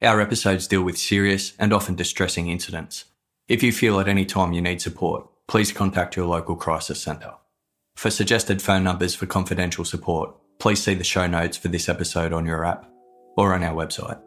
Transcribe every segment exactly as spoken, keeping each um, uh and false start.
Our episodes deal with serious and often distressing incidents. If you feel at any time you need support, please contact your local crisis centre. For suggested phone numbers for confidential support, please see the show notes for this episode on your app or on our website.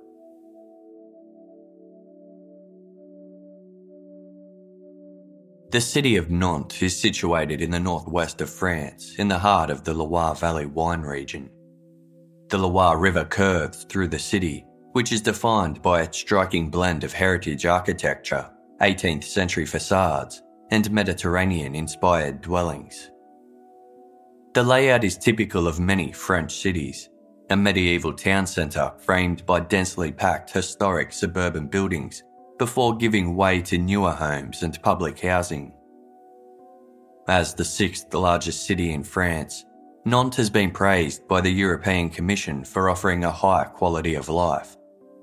The city of Nantes is situated in the northwest of France, in the heart of the Loire Valley wine region. The Loire River curves through the city, which is defined by its striking blend of heritage architecture, eighteenth century facades, and Mediterranean-inspired dwellings. The layout is typical of many French cities, a medieval town centre framed by densely packed historic suburban buildings before giving way to newer homes and public housing. As the sixth largest city in France, Nantes has been praised by the European Commission for offering a high quality of life.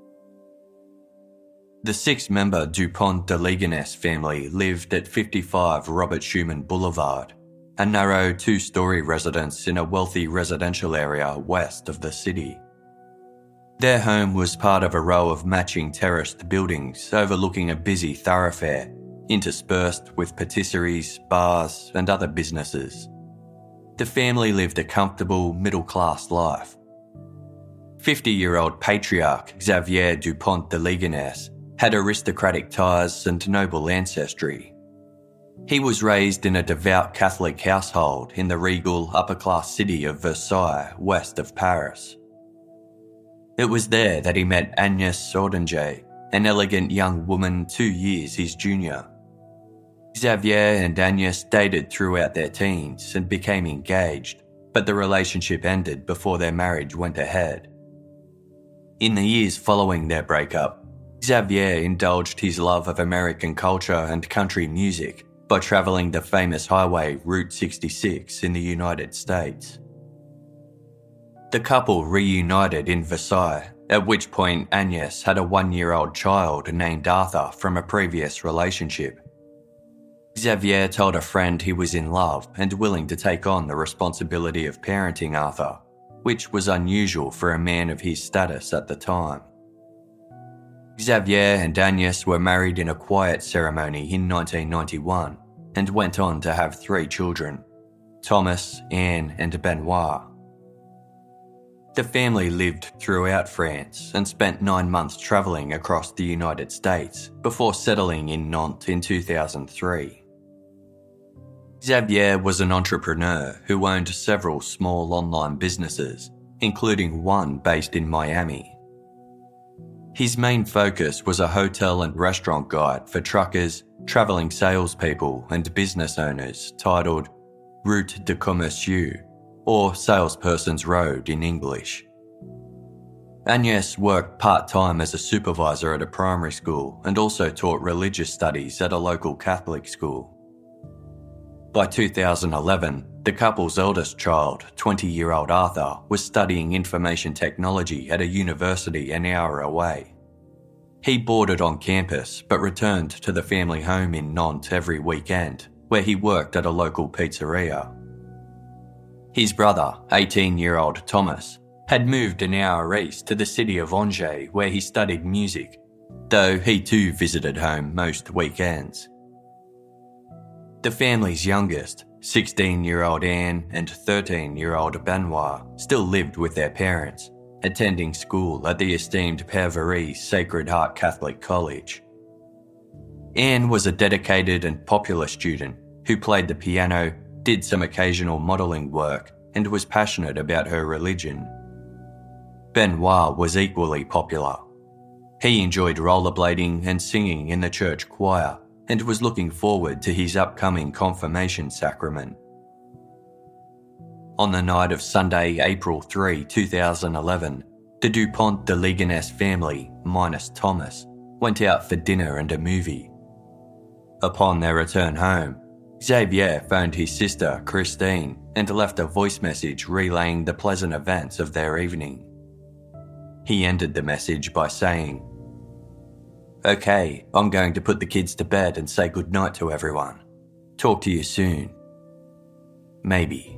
The six-member Dupont de Ligonnès family lived at fifty-five Robert Schumann Boulevard, a narrow two-storey residence in a wealthy residential area west of the city. Their home was part of a row of matching terraced buildings overlooking a busy thoroughfare, interspersed with patisseries, bars, and other businesses. The family lived a comfortable, middle-class life. fifty-year-old patriarch Xavier Dupont de Ligonnès had aristocratic ties and noble ancestry. He was raised in a devout Catholic household in the regal upper-class city of Versailles, west of Paris. It was there that he met Agnès Sordinger, an elegant young woman two years his junior. Xavier and Agnès dated throughout their teens and became engaged, but the relationship ended before their marriage went ahead. In the years following their breakup, Xavier indulged his love of American culture and country music by travelling the famous highway Route sixty-six in the United States. The couple reunited in Versailles, at which point Agnès had a one-year-old child named Arthur from a previous relationship. Xavier told a friend he was in love and willing to take on the responsibility of parenting Arthur, which was unusual for a man of his status at the time. Xavier and Agnès were married in a quiet ceremony in nineteen ninety-one and went on to have three children, Thomas, Anne, and Benoit. The family lived throughout France and spent nine months travelling across the United States before settling in Nantes in two thousand three. Xavier was an entrepreneur who owned several small online businesses, including one based in Miami. His main focus was a hotel and restaurant guide for truckers, travelling salespeople, and business owners titled Route de Commerciaux, or Salesperson's Road in English. Agnès worked part-time as a supervisor at a primary school and also taught religious studies at a local Catholic school. By two thousand eleven, the couple's eldest child, twenty-year-old Arthur, was studying information technology at a university an hour away. He boarded on campus but returned to the family home in Nantes every weekend, where he worked at a local pizzeria. His brother, eighteen-year-old Thomas, had moved an hour east to the city of Angers where he studied music, though he too visited home most weekends. The family's youngest, sixteen-year-old Anne and thirteen-year-old Benoit, still lived with their parents, attending school at the esteemed Père Varis Sacred Heart Catholic College. Anne was a dedicated and popular student who played the piano, did some occasional modelling work, and was passionate about her religion. Benoit was equally popular. He enjoyed rollerblading and singing in the church choir, and was looking forward to his upcoming confirmation sacrament. On the night of Sunday, April third, two thousand eleven, the Dupont de Ligonnès family, minus Thomas, went out for dinner and a movie. Upon their return home, Xavier phoned his sister, Christine, and left a voice message relaying the pleasant events of their evening. He ended the message by saying, "Okay, I'm going to put the kids to bed and say goodnight to everyone. Talk to you soon. Maybe."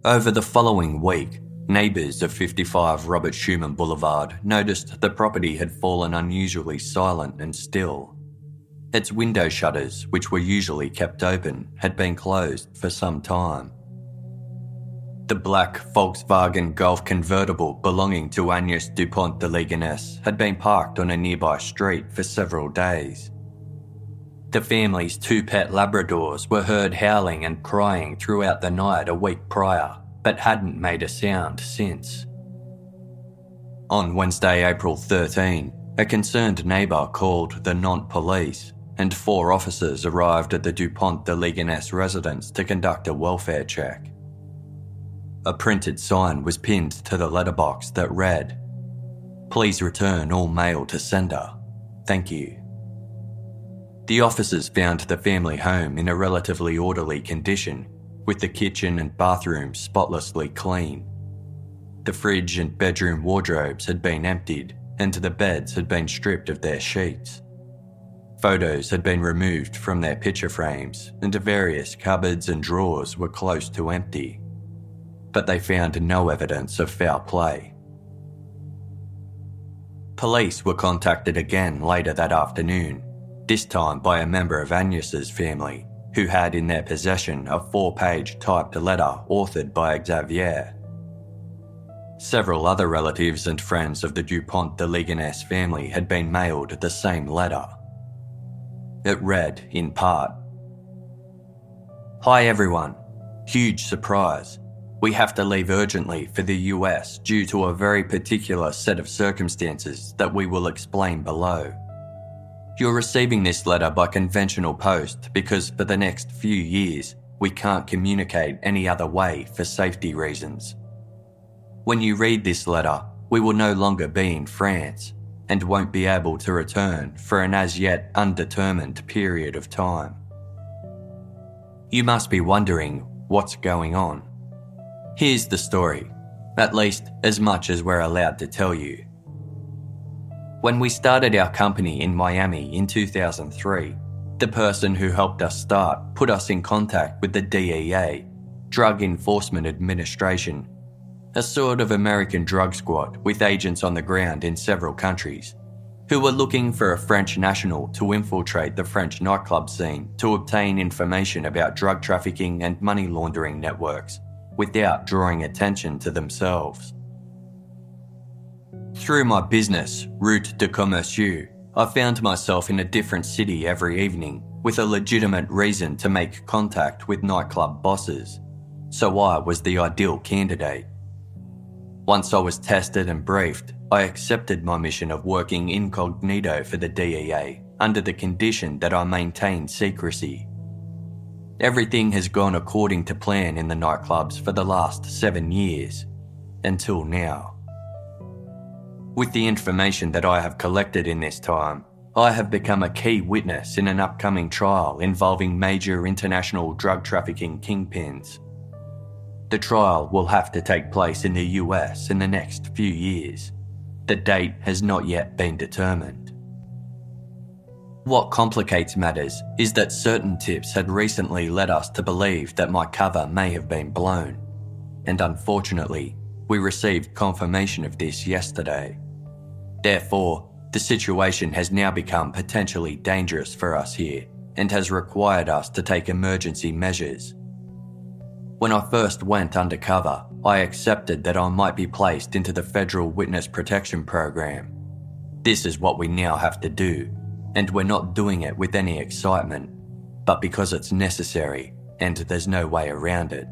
Over the following week, neighbours of fifty-five Robert Schumann Boulevard noticed the property had fallen unusually silent and still. Its window shutters, which were usually kept open, had been closed for some time. The black Volkswagen Golf convertible belonging to Agnes Dupont de Ligonnès had been parked on a nearby street for several days. The family's two pet Labradors were heard howling and crying throughout the night a week prior, but hadn't made a sound since. On Wednesday, April thirteenth, a concerned neighbour called the Nantes police, and four officers arrived at the Dupont de Ligonnès residence to conduct a welfare check. A printed sign was pinned to the letterbox that read, "Please return all mail to sender. Thank you." The officers found the family home in a relatively orderly condition, with the kitchen and bathroom spotlessly clean. The fridge and bedroom wardrobes had been emptied, and the beds had been stripped of their sheets. Photos had been removed from their picture frames, and various cupboards and drawers were close to empty. But they found no evidence of foul play. Police were contacted again later that afternoon, this time by a member of Agnes's family, who had in their possession a four-page typed letter authored by Xavier. Several other relatives and friends of the Dupont de Ligonnès family had been mailed the same letter. It read, in part, "Hi everyone. Huge surprise. We have to leave urgently for the U S due to a very particular set of circumstances that we will explain below. You're receiving this letter by conventional post because for the next few years we can't communicate any other way for safety reasons. When you read this letter, we will no longer be in France and won't be able to return for an as yet undetermined period of time. You must be wondering what's going on. Here's the story, at least as much as we're allowed to tell you. When we started our company in Miami in two thousand three, the person who helped us start put us in contact with the D E A, Drug Enforcement Administration, a sort of American drug squad with agents on the ground in several countries, who were looking for a French national to infiltrate the French nightclub scene to obtain information about drug trafficking and money laundering networks, without drawing attention to themselves. Through my business, Route de Commerciaux, I found myself in a different city every evening with a legitimate reason to make contact with nightclub bosses, so I was the ideal candidate. Once I was tested and briefed, I accepted my mission of working incognito for the D E A under the condition that I maintain secrecy. Everything has gone according to plan in the nightclubs for the last seven years, until now. With the information that I have collected in this time, I have become a key witness in an upcoming trial involving major international drug trafficking kingpins. The trial will have to take place in the U S in the next few years. The date has not yet been determined. What complicates matters is that certain tips had recently led us to believe that my cover may have been blown, and unfortunately, we received confirmation of this yesterday. Therefore, the situation has now become potentially dangerous for us here and has required us to take emergency measures. When I first went undercover, I accepted that I might be placed into the Federal Witness Protection Program. This is what we now have to do, and we're not doing it with any excitement, but because it's necessary and there's no way around it.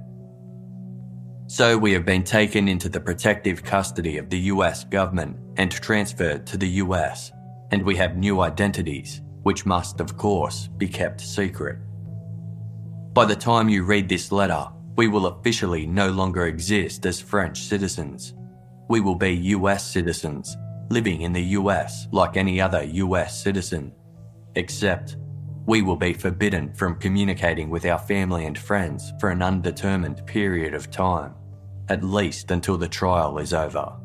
So we have been taken into the protective custody of the U S government and transferred to the U S, and we have new identities, which must, of course, be kept secret. By the time you read this letter, we will officially no longer exist as French citizens. We will be U S citizens, living in the U S like any other U S citizen, except we will be forbidden from communicating with our family and friends for an undetermined period of time, at least until the trial is over.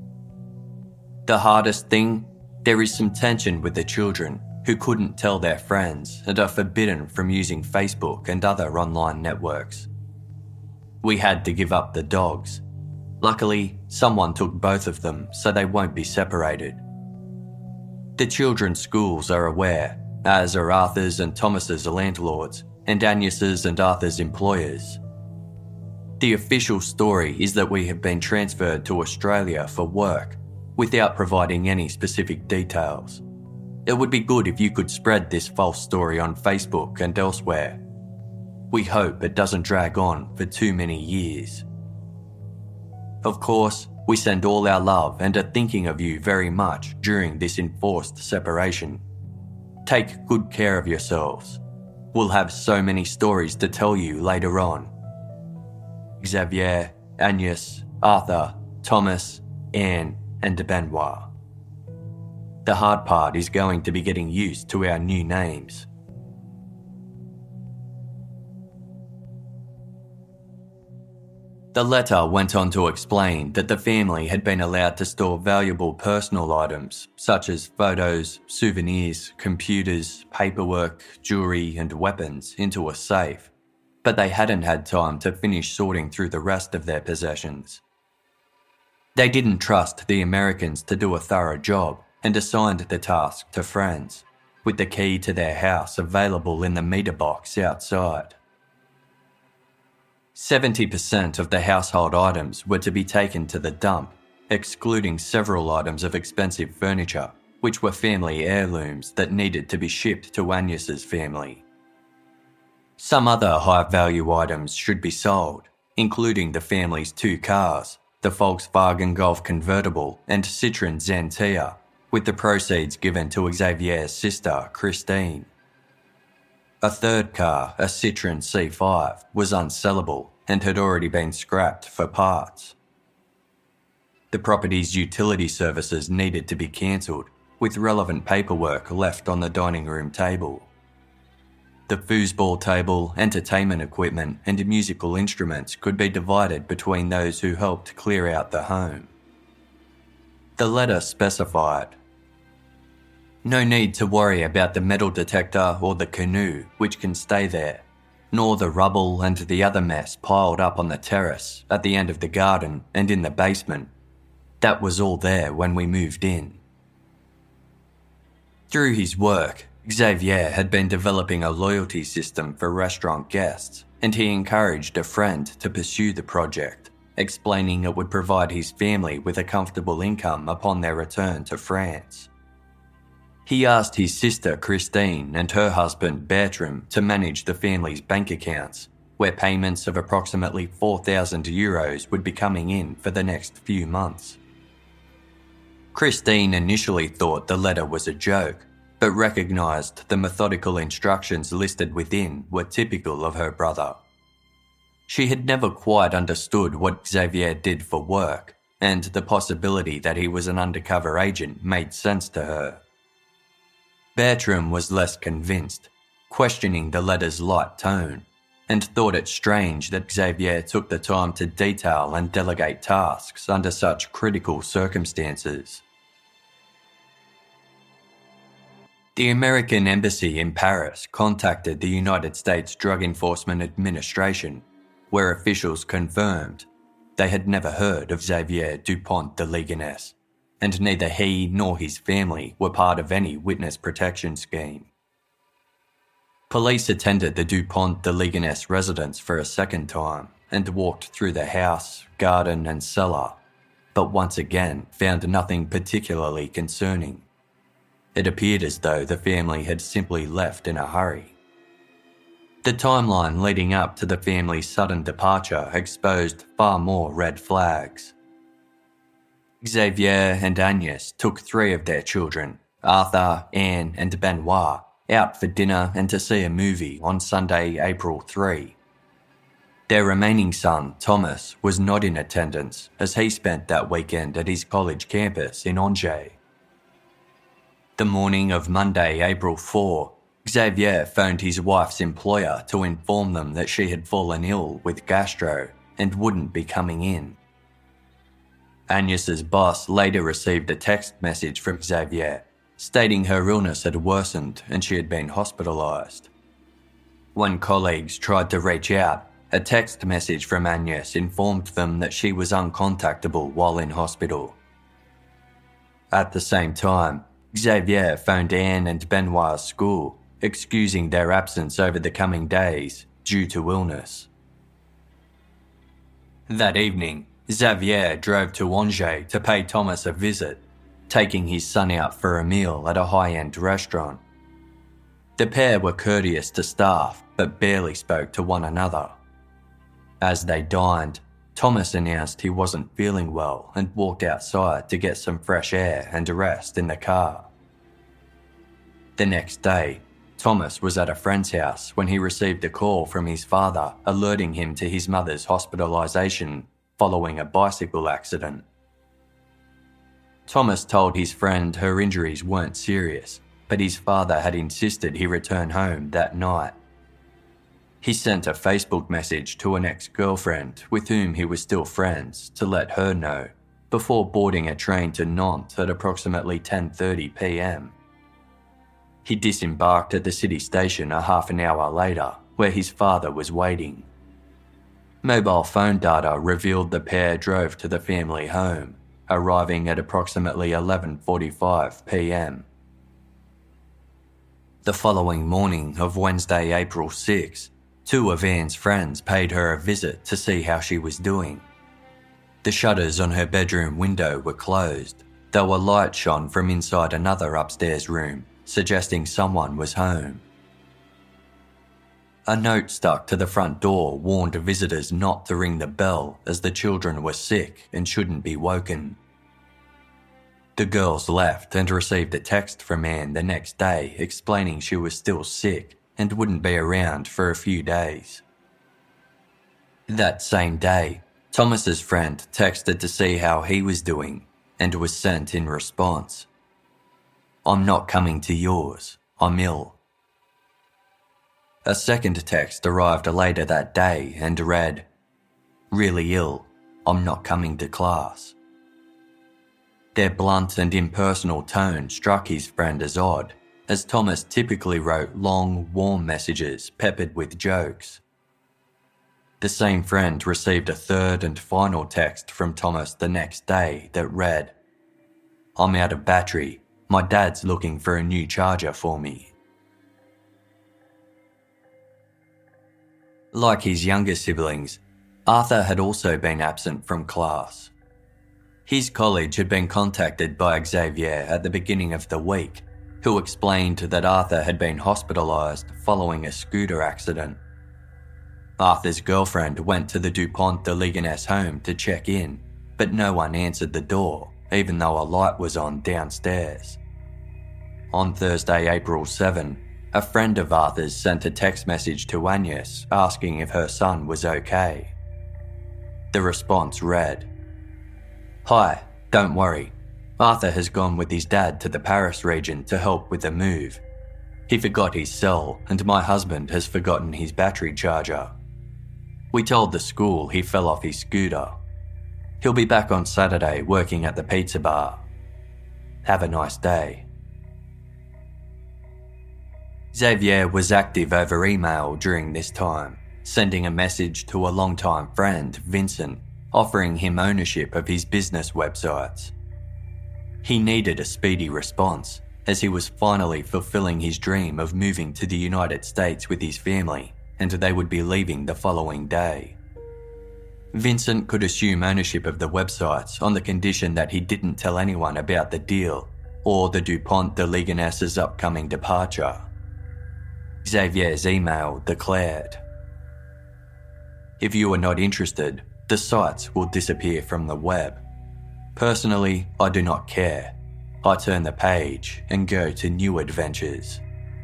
The hardest thing? There is some tension with the children who couldn't tell their friends and are forbidden from using Facebook and other online networks. We had to give up the dogs. Luckily, someone took both of them so they won't be separated. The children's schools are aware, as are Arthur's and Thomas's landlords, and Agnes's and Arthur's employers. The official story is that we have been transferred to Australia for work, without providing any specific details. It would be good if you could spread this false story on Facebook and elsewhere. We hope it doesn't drag on for too many years. Of course, we send all our love and are thinking of you very much during this enforced separation. Take good care of yourselves. We'll have so many stories to tell you later on. Xavier, Agnes, Arthur, Thomas, Anne, and Benoit. The hard part is going to be getting used to our new names. The letter went on to explain that the family had been allowed to store valuable personal items such as photos, souvenirs, computers, paperwork, jewellery and weapons into a safe, but they hadn't had time to finish sorting through the rest of their possessions. They didn't trust the Americans to do a thorough job and assigned the task to friends, with the key to their house available in the meter box outside. seventy percent of the household items were to be taken to the dump, excluding several items of expensive furniture, which were family heirlooms that needed to be shipped to Agnes's family. Some other high-value items should be sold, including the family's two cars, the Volkswagen Golf convertible and Citroën Xantia, with the proceeds given to Xavier's sister, Christine. A third car, a Citroën C five, was unsellable and had already been scrapped for parts. The property's utility services needed to be cancelled, with relevant paperwork left on the dining room table. The foosball table, entertainment equipment and musical instruments could be divided between those who helped clear out the home. The letter specified, "No need to worry about the metal detector or the canoe, which can stay there, nor the rubble and the other mess piled up on the terrace, at the end of the garden and in the basement. That was all there when we moved in." Through his work, Xavier had been developing a loyalty system for restaurant guests, and he encouraged a friend to pursue the project, explaining it would provide his family with a comfortable income upon their return to France. He asked his sister Christine and her husband Bertram to manage the family's bank accounts, where payments of approximately four thousand euros would be coming in for the next few months. Christine initially thought the letter was a joke, but recognised the methodical instructions listed within were typical of her brother. She had never quite understood what Xavier did for work, and the possibility that he was an undercover agent made sense to her. Bertram was less convinced, questioning the letter's light tone, and thought it strange that Xavier took the time to detail and delegate tasks under such critical circumstances. The American Embassy in Paris contacted the United States Drug Enforcement Administration, where officials confirmed they had never heard of Xavier Dupont de Ligonnès, and neither he nor his family were part of any witness protection scheme. Police attended the Dupont de Ligonnès residence for a second time and walked through the house, garden and cellar, but once again found nothing particularly concerning. It appeared as though the family had simply left in a hurry. The timeline leading up to the family's sudden departure exposed far more red flags. Xavier and Agnes took three of their children, Arthur, Anne and Benoit, out for dinner and to see a movie on Sunday, April third. Their remaining son, Thomas, was not in attendance as he spent that weekend at his college campus in Angers. The morning of Monday, April fourth, Xavier phoned his wife's employer to inform them that she had fallen ill with gastro and wouldn't be coming in. Agnes's boss later received a text message from Xavier stating her illness had worsened and she had been hospitalised. When colleagues tried to reach out, a text message from Agnes informed them that she was uncontactable while in hospital. At the same time, Xavier phoned Anne and Benoit's school, excusing their absence over the coming days due to illness. That evening, Xavier drove to Angers to pay Thomas a visit, taking his son out for a meal at a high-end restaurant. The pair were courteous to staff but barely spoke to one another. As they dined, Thomas announced he wasn't feeling well and walked outside to get some fresh air and a rest in the car. The next day, Thomas was at a friend's house when he received a call from his father alerting him to his mother's hospitalisation following a bicycle accident. Thomas told his friend her injuries weren't serious, but his father had insisted he return home that night. He sent a Facebook message to an ex-girlfriend with whom he was still friends to let her know, before boarding a train to Nantes at approximately ten thirty p m. He disembarked at the city station a half an hour later, where his father was waiting. Mobile phone data revealed the pair drove to the family home, arriving at approximately eleven forty-five p m. The following morning of Wednesday, April sixth, two of Anne's friends paid her a visit to see how she was doing. The shutters on her bedroom window were closed, though a light shone from inside another upstairs room, suggesting someone was home. A note stuck to the front door warned visitors not to ring the bell as the children were sick and shouldn't be woken. The girls left and received a text from Anne the next day explaining she was still sick and wouldn't be around for a few days. That same day, Thomas's friend texted to see how he was doing and was sent in response, "I'm not coming to yours, I'm ill." A second text arrived later that day and read, "Really ill, I'm not coming to class." Their blunt and impersonal tone struck his friend as odd, as Thomas typically wrote long, warm messages peppered with jokes. The same friend received a third and final text from Thomas the next day that read, "I'm out of battery. My dad's looking for a new charger for me." Like his younger siblings, Arthur had also been absent from class. His college had been contacted by Xavier at the beginning of the week, who explained that Arthur had been hospitalised following a scooter accident. Arthur's girlfriend went to the Dupont de Ligonnès home to check in, but no one answered the door, even though a light was on downstairs. On Thursday, April seventh, a friend of Arthur's sent a text message to Agnes asking if her son was okay. The response read, "Hi, don't worry. Arthur has gone with his dad to the Paris region to help with the move. He forgot his cell and my husband has forgotten his battery charger. We told the school he fell off his scooter. He'll be back on Saturday working at the pizza bar. Have a nice day." Xavier was active over email during this time, sending a message to a longtime friend, Vincent, offering him ownership of his business websites. He needed a speedy response, as he was finally fulfilling his dream of moving to the United States with his family, and they would be leaving the following day. Vincent could assume ownership of the websites on the condition that he didn't tell anyone about the deal or the Dupont de Ligonnès' upcoming departure. Xavier's email declared, "If you are not interested, the sites will disappear from the web. Personally, I do not care. I turn the page and go to new adventures."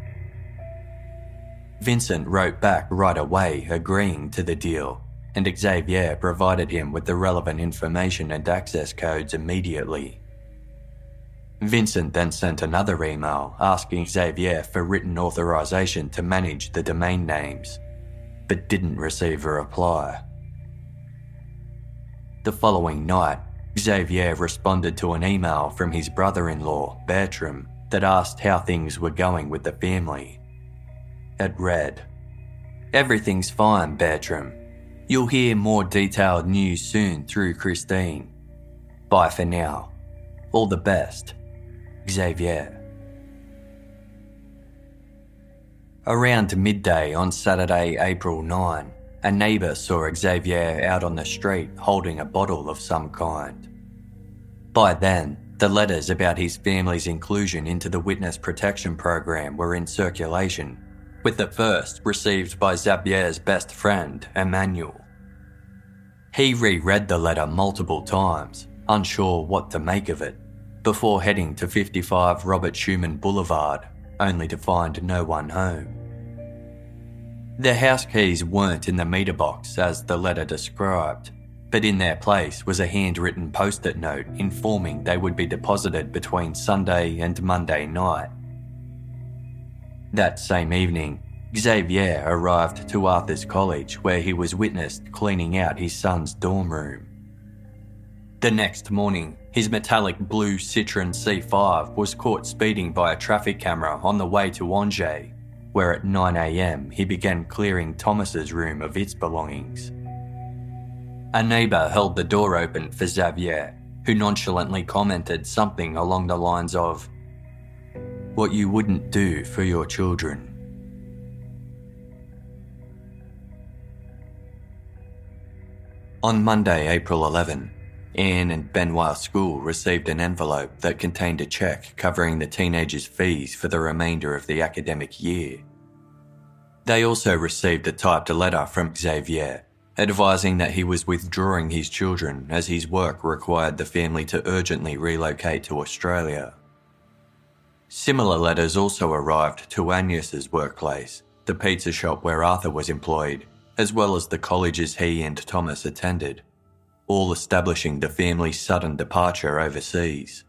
Vincent wrote back right away agreeing to the deal, and Xavier provided him with the relevant information and access codes immediately. Vincent then sent another email asking Xavier for written authorization to manage the domain names, but didn't receive a reply. The following night, Xavier responded to an email from his brother-in-law, Bertram, that asked how things were going with the family. It read, "Everything's fine, Bertram. You'll hear more detailed news soon through Christine. Bye for now. All the best. Xavier. Around midday on Saturday, April ninth, a neighbour saw Xavier out on the street holding a bottle of some kind. By then, the letters about his family's inclusion into the Witness Protection Program were in circulation, with the first received by Xavier's best friend, Emmanuel. He reread the letter multiple times, unsure what to make of it, before heading to fifty-five Robert Schumann Boulevard, only to find no one home. The house keys weren't in the meter box as the letter described, but in their place was a handwritten post-it note informing they would be deposited between Sunday and Monday night. That same evening, Xavier arrived to Arthur's College where he was witnessed cleaning out his son's dorm room. The next morning, his metallic blue Citroen C five was caught speeding by a traffic camera on the way to Angers, where at nine a.m. he began clearing Thomas's room of its belongings. A neighbour held the door open for Xavier, who nonchalantly commented something along the lines of, "What you wouldn't do for your children." On Monday, April eleventh, Anne and Benoit School received an envelope that contained a cheque covering the teenagers' fees for the remainder of the academic year. They also received a typed letter from Xavier, advising that he was withdrawing his children as his work required the family to urgently relocate to Australia. Similar letters also arrived to Agnes's workplace, the pizza shop where Arthur was employed, as well as the colleges he and Thomas attended, all establishing the family's sudden departure overseas.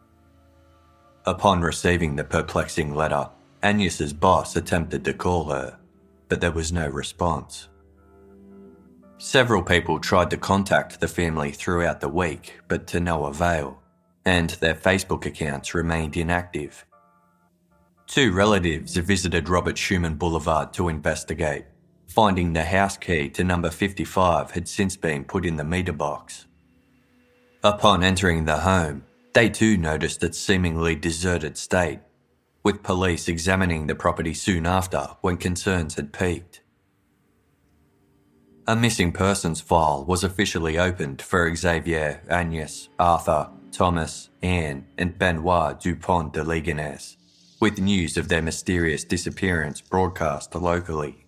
Upon receiving the perplexing letter, Agnes's boss attempted to call her, but there was no response. Several people tried to contact the family throughout the week, but to no avail, and their Facebook accounts remained inactive. Two relatives visited Robert Schumann Boulevard to investigate, finding the house key to number fifty-five had since been put in the meter box. Upon entering the home, they too noticed its seemingly deserted state, with police examining the property soon after when concerns had peaked. A missing persons file was officially opened for Xavier, Agnes, Arthur, Thomas, Anne, and Benoit Dupont de Ligonnès, with news of their mysterious disappearance broadcast locally.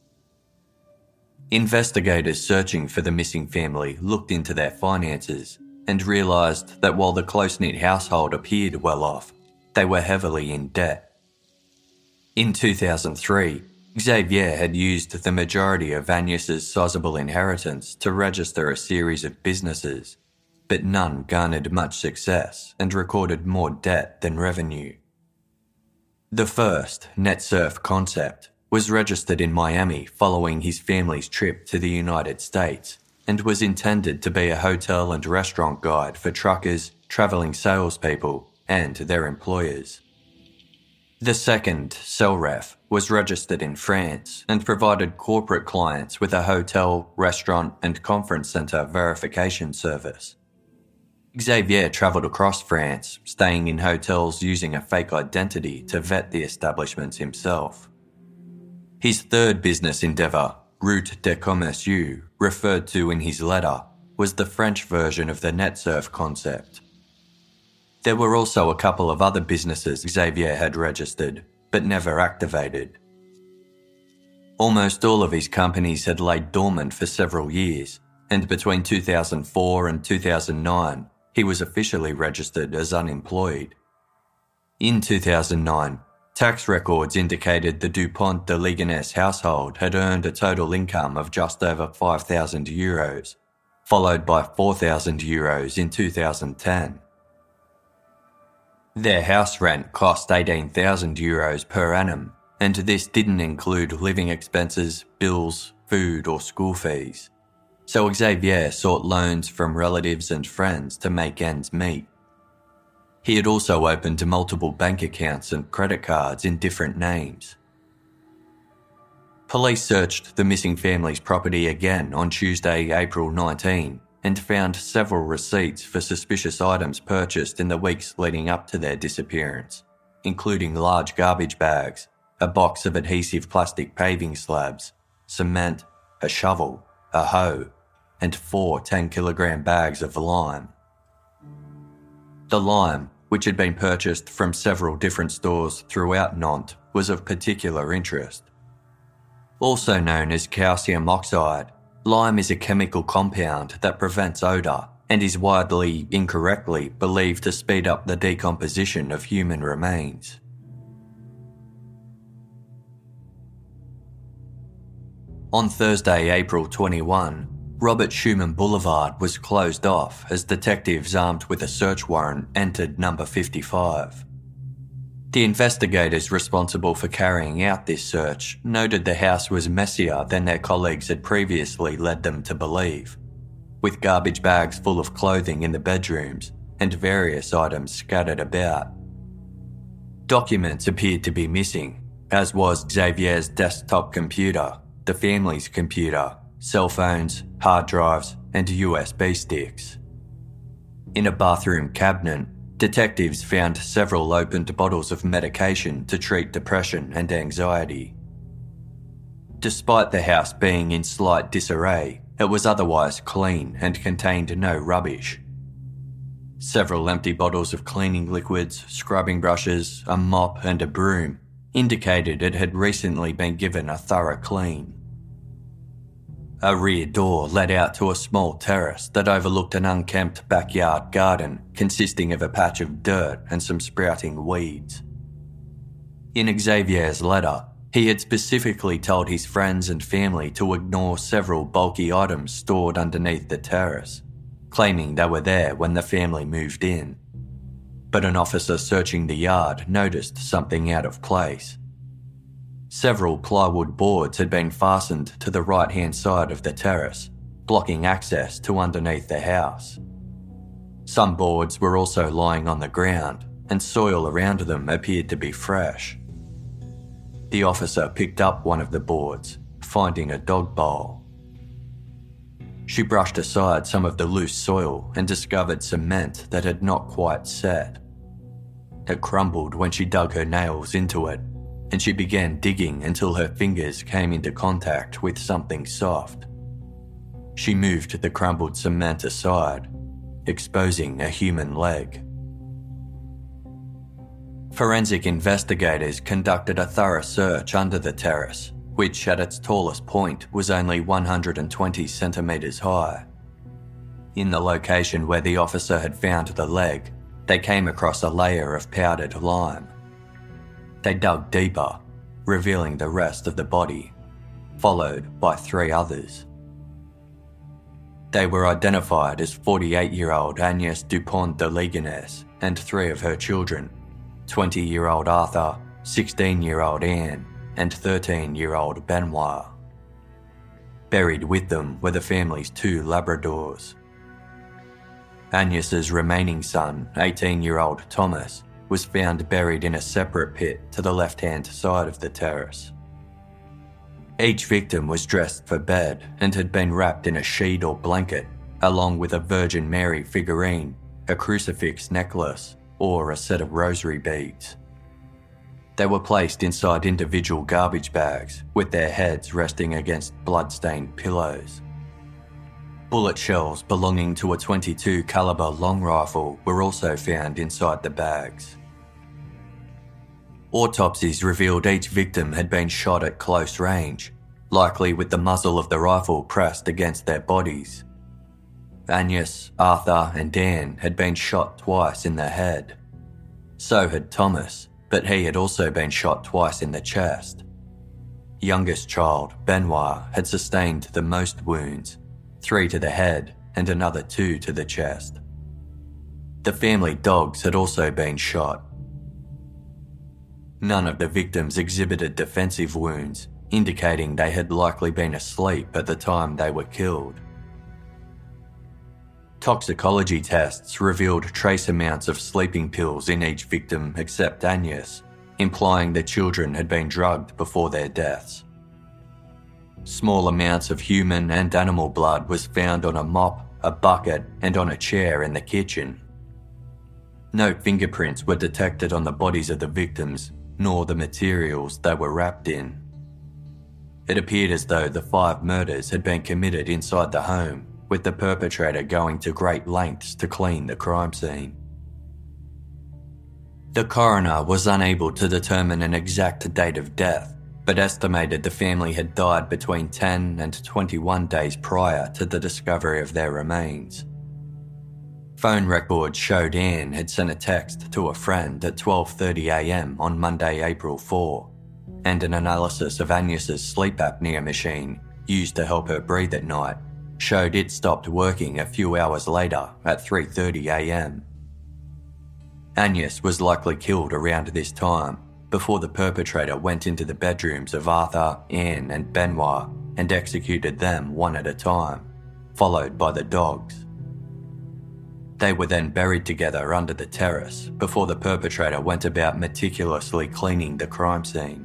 Investigators searching for the missing family looked into their finances and realised that while the close-knit household appeared well off, they were heavily in debt. In two thousand three, Xavier had used the majority of Agnes's sizable inheritance to register a series of businesses, but none garnered much success and recorded more debt than revenue. The first, NetSurf Concept, was registered in Miami following his family's trip to the United States and was intended to be a hotel and restaurant guide for truckers, travelling salespeople, and their employers. The second, Cellref, was registered in France and provided corporate clients with a hotel, restaurant, and conference centre verification service. Xavier travelled across France, staying in hotels using a fake identity to vet the establishments himself. His third business endeavour, Route de Commerciaux, referred to in his letter, was the French version of the NetSurf concept. There were also a couple of other businesses Xavier had registered, but never activated. Almost all of his companies had laid dormant for several years, and between two thousand four and two thousand nine, he was officially registered as unemployed. In two thousand nine, tax records indicated the Dupont de Ligonnès household had earned a total income of just over five thousand euros, followed by four thousand euros in two thousand ten. Their house rent cost eighteen thousand euros per annum, and this didn't include living expenses, bills, food or school fees. So Xavier sought loans from relatives and friends to make ends meet. He had also opened multiple bank accounts and credit cards in different names. Police searched the missing family's property again on Tuesday, April nineteenth, and found several receipts for suspicious items purchased in the weeks leading up to their disappearance, including large garbage bags, a box of adhesive plastic paving slabs, cement, a shovel, a hoe, and four ten-kilogram bags of lime. The lime, which had been purchased from several different stores throughout Nantes, was of particular interest. Also known as calcium oxide, lime is a chemical compound that prevents odour and is widely, incorrectly, believed to speed up the decomposition of human remains. On Thursday, April twenty-first, Robert Schumann Boulevard was closed off as detectives armed with a search warrant entered number fifty-five. The investigators responsible for carrying out this search noted the house was messier than their colleagues had previously led them to believe, with garbage bags full of clothing in the bedrooms and various items scattered about. Documents appeared to be missing, as was Xavier's desktop computer, the family's computer, cell phones, hard drives, and U S B sticks. In a bathroom cabinet, detectives found several opened bottles of medication to treat depression and anxiety. Despite the house being in slight disarray, it was otherwise clean and contained no rubbish. Several empty bottles of cleaning liquids, scrubbing brushes, a mop, and a broom indicated it had recently been given a thorough clean. A rear door led out to a small terrace that overlooked an unkempt backyard garden consisting of a patch of dirt and some sprouting weeds. In Xavier's letter, he had specifically told his friends and family to ignore several bulky items stored underneath the terrace, claiming they were there when the family moved in. But an officer searching the yard noticed something out of place. Several plywood boards had been fastened to the right-hand side of the terrace, blocking access to underneath the house. Some boards were also lying on the ground, and soil around them appeared to be fresh. The officer picked up one of the boards, finding a dog bowl. She brushed aside some of the loose soil and discovered cement that had not quite set. It crumbled when she dug her nails into it, and she began digging until her fingers came into contact with something soft. She moved the crumbled cement aside, exposing a human leg. Forensic investigators conducted a thorough search under the terrace, which at its tallest point was only one hundred twenty centimetres high. In the location where the officer had found the leg, they came across a layer of powdered lime. They dug deeper, revealing the rest of the body, followed by three others. They were identified as forty-eight-year-old Agnès Dupont de Ligonnès and three of her children, twenty-year-old Arthur, sixteen-year-old Anne, and thirteen-year-old Benoit. Buried with them were the family's two Labradors. Agnès' remaining son, eighteen-year-old Thomas, was found buried in a separate pit to the left-hand side of the terrace. Each victim was dressed for bed and had been wrapped in a sheet or blanket, along with a Virgin Mary figurine, a crucifix necklace, or a set of rosary beads. They were placed inside individual garbage bags, with their heads resting against blood-stained pillows. Bullet shells belonging to a twenty-two caliber long rifle were also found inside the bags. Autopsies revealed each victim had been shot at close range, likely with the muzzle of the rifle pressed against their bodies. Agnès, Arthur, and Dan had been shot twice in the head. So had Thomas, but he had also been shot twice in the chest. Youngest child, Benoit, had sustained the most wounds, three to the head and another two to the chest. The family dogs had also been shot. None of the victims exhibited defensive wounds, indicating they had likely been asleep at the time they were killed. Toxicology tests revealed trace amounts of sleeping pills in each victim except Agnès, implying the children had been drugged before their deaths. Small amounts of human and animal blood was found on a mop, a bucket, and on a chair in the kitchen. No fingerprints were detected on the bodies of the victims, nor the materials they were wrapped in. It appeared as though the five murders had been committed inside the home, with the perpetrator going to great lengths to clean the crime scene. The coroner was unable to determine an exact date of death, but estimated the family had died between ten and twenty-one days prior to the discovery of their remains. Phone records showed Anne had sent a text to a friend at twelve thirty a m on Monday, April fourth, and an analysis of Agnes's sleep apnea machine, used to help her breathe at night, showed it stopped working a few hours later at three thirty a m. Agnes was likely killed around this time, before the perpetrator went into the bedrooms of Arthur, Anne and Benoit and executed them one at a time, followed by the dogs. They were then buried together under the terrace before the perpetrator went about meticulously cleaning the crime scene.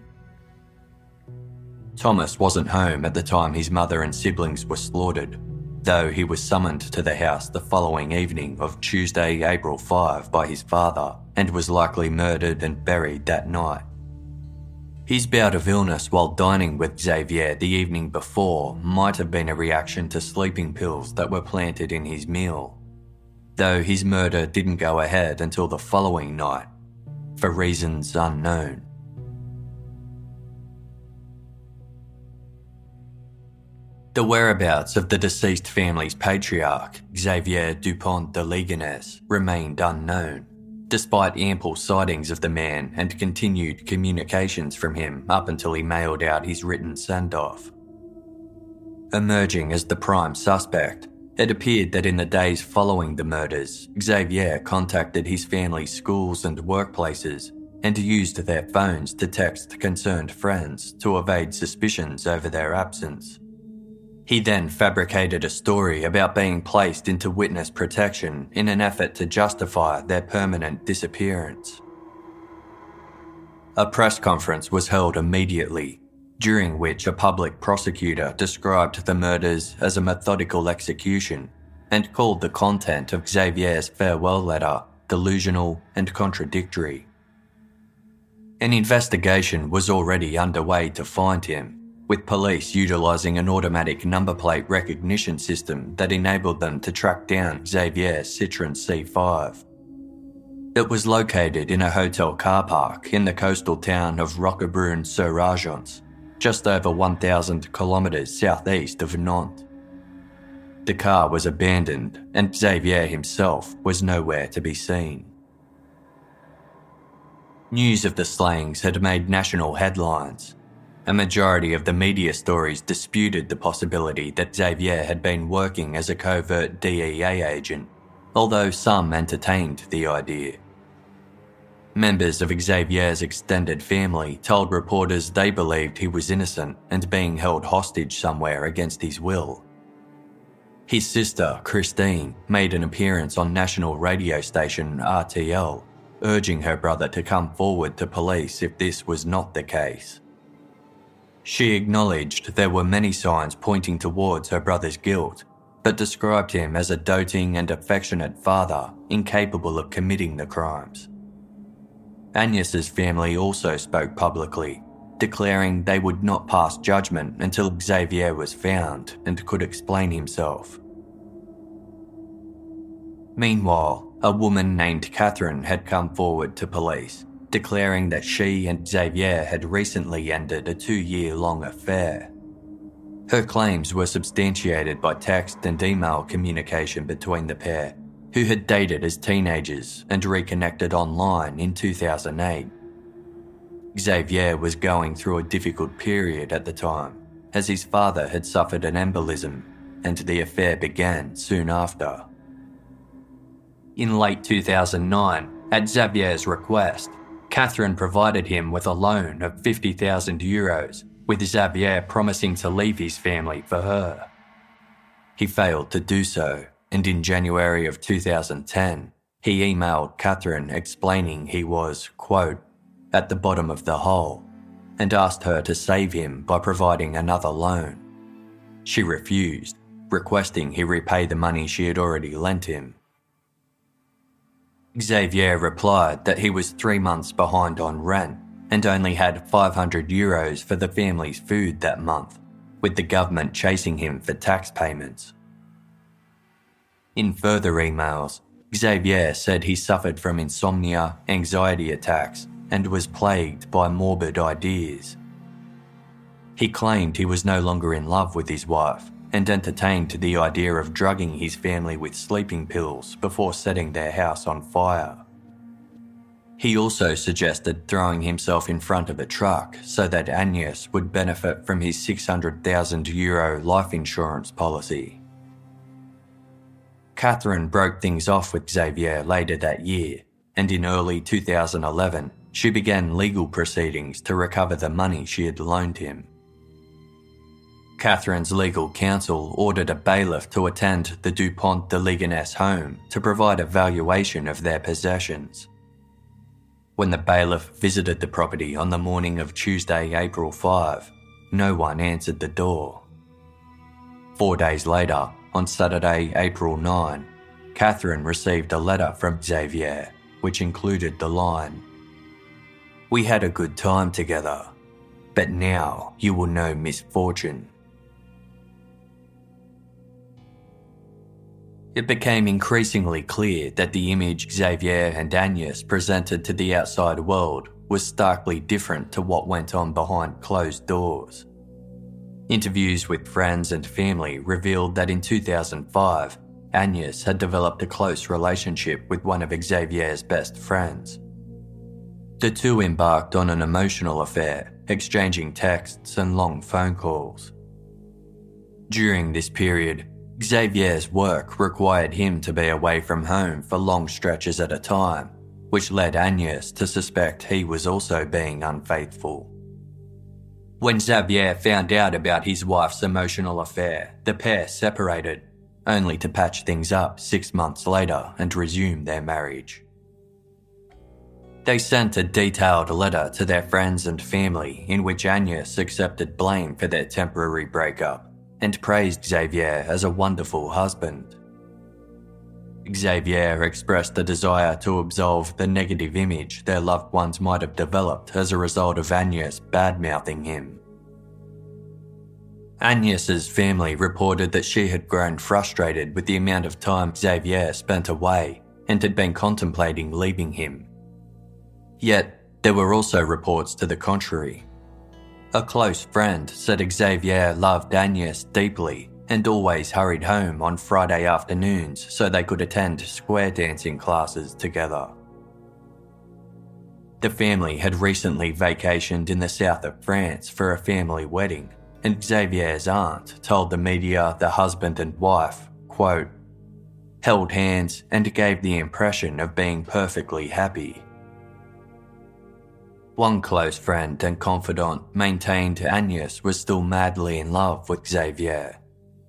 Thomas wasn't home at the time his mother and siblings were slaughtered, though he was summoned to the house the following evening of Tuesday, April fifth by his father and was likely murdered and buried that night. His bout of illness while dining with Xavier the evening before might have been a reaction to sleeping pills that were planted in his meal, though his murder didn't go ahead until the following night, for reasons unknown. The whereabouts of the deceased family's patriarch, Xavier Dupont de Ligonnès, remained unknown, despite ample sightings of the man and continued communications from him up until he mailed out his written send-off. Emerging as the prime suspect, it appeared that in the days following the murders, Xavier contacted his family's schools and workplaces and used their phones to text concerned friends to evade suspicions over their absence. He then fabricated a story about being placed into witness protection in an effort to justify their permanent disappearance. A press conference was held immediately, during which a public prosecutor described the murders as a methodical execution and called the content of Xavier's farewell letter delusional and contradictory. An investigation was already underway to find him, with police utilising an automatic number plate recognition system that enabled them to track down Xavier's Citroën C five. It was located in a hotel car park in the coastal town of Roquebrune-sur-Argens, just over one thousand kilometres southeast of Nantes. The car was abandoned and Xavier himself was nowhere to be seen. News of the slayings had made national headlines. A majority of the media stories disputed the possibility that Xavier had been working as a covert D E A agent, although some entertained the idea. Members of Xavier's extended family told reporters they believed he was innocent and being held hostage somewhere against his will. His sister, Christine, made an appearance on national radio station R T L, urging her brother to come forward to police if this was not the case. She acknowledged there were many signs pointing towards her brother's guilt, but described him as a doting and affectionate father incapable of committing the crimes. Agnes's family also spoke publicly, declaring they would not pass judgment until Xavier was found and could explain himself. Meanwhile, a woman named Catherine had come forward to police, declaring that she and Xavier had recently ended a two-year-long affair. Her claims were substantiated by text and email communication between the pair, who had dated as teenagers and reconnected online in two thousand eight. Xavier was going through a difficult period at the time, as his father had suffered an embolism, and the affair began soon after. In late two thousand nine, at Xavier's request, Catherine provided him with a loan of fifty thousand euros, with Xavier promising to leave his family for her. He failed to do so, and in January of two thousand ten, he emailed Catherine explaining he was, quote, at the bottom of the hole, and asked her to save him by providing another loan. she refused, requesting he repay the money she had already lent him. Xavier replied that he was three months behind on rent and only had five hundred euros for the family's food that month, with the government chasing him for tax payments. In further emails, Xavier said he suffered from insomnia, anxiety attacks, and was plagued by morbid ideas. He claimed he was no longer in love with his wife and entertained the idea of drugging his family with sleeping pills before setting their house on fire. He also suggested throwing himself in front of a truck so that Agnes would benefit from his six hundred thousand euro life insurance policy. Catherine broke things off with Xavier later that year, and in early two thousand eleven, she began legal proceedings to recover the money she had loaned him. Catherine's legal counsel ordered a bailiff to attend the Dupont de Ligonnès home to provide a valuation of their possessions. When the bailiff visited the property on the morning of Tuesday, April fifth, no one answered the door. Four days later, on Saturday, April ninth, Catherine received a letter from Xavier, which included the line, "We had a good time together, but now you will know misfortune." It became increasingly clear that the image Xavier and Agnes presented to the outside world was starkly different to what went on behind closed doors. Interviews with friends and family revealed that in two thousand five, Agnes had developed a close relationship with one of Xavier's best friends. The two embarked on an emotional affair, exchanging texts and long phone calls. During this period, Xavier's work required him to be away from home for long stretches at a time, which led Agnes to suspect he was also being unfaithful. When Xavier found out about his wife's emotional affair, the pair separated, only to patch things up six months later and resume their marriage. They sent a detailed letter to their friends and family in which Agnes accepted blame for their temporary breakup and praised Xavier as a wonderful husband. Xavier expressed a desire to absolve the negative image their loved ones might have developed as a result of Agnes bad-mouthing him. Agnes's family reported that she had grown frustrated with the amount of time Xavier spent away and had been contemplating leaving him. Yet, there were also reports to the contrary. A close friend said Xavier loved Agnes deeply and always hurried home on Friday afternoons so they could attend square dancing classes together. The family had recently vacationed in the south of France for a family wedding, and Xavier's aunt told the media the husband and wife, quote, held hands and gave the impression of being perfectly happy. One close friend and confidant maintained Agnes was still madly in love with Xavier.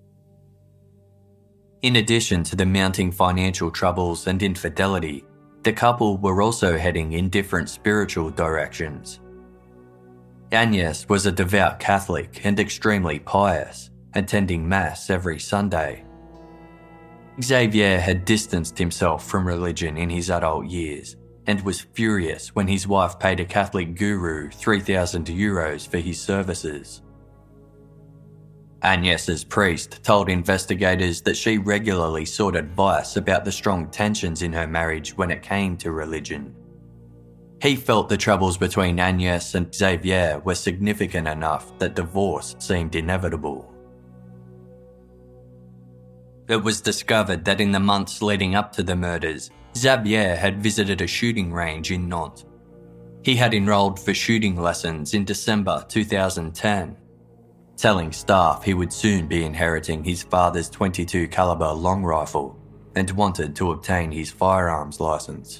In addition to the mounting financial troubles and infidelity, the couple were also heading in different spiritual directions. Agnes was a devout Catholic and extremely pious, attending Mass every Sunday. Xavier had distanced himself from religion in his adult years and was furious when his wife paid a Catholic guru three thousand euros for his services. Agnes's priest told investigators that she regularly sought advice about the strong tensions in her marriage when it came to religion. He felt the troubles between Agnes and Xavier were significant enough that divorce seemed inevitable. It was discovered that in the months leading up to the murders, Xavier had visited a shooting range in Nantes. He had enrolled for shooting lessons in December two thousand ten, telling staff he would soon be inheriting his father's twenty-two caliber long rifle and wanted to obtain his firearms license.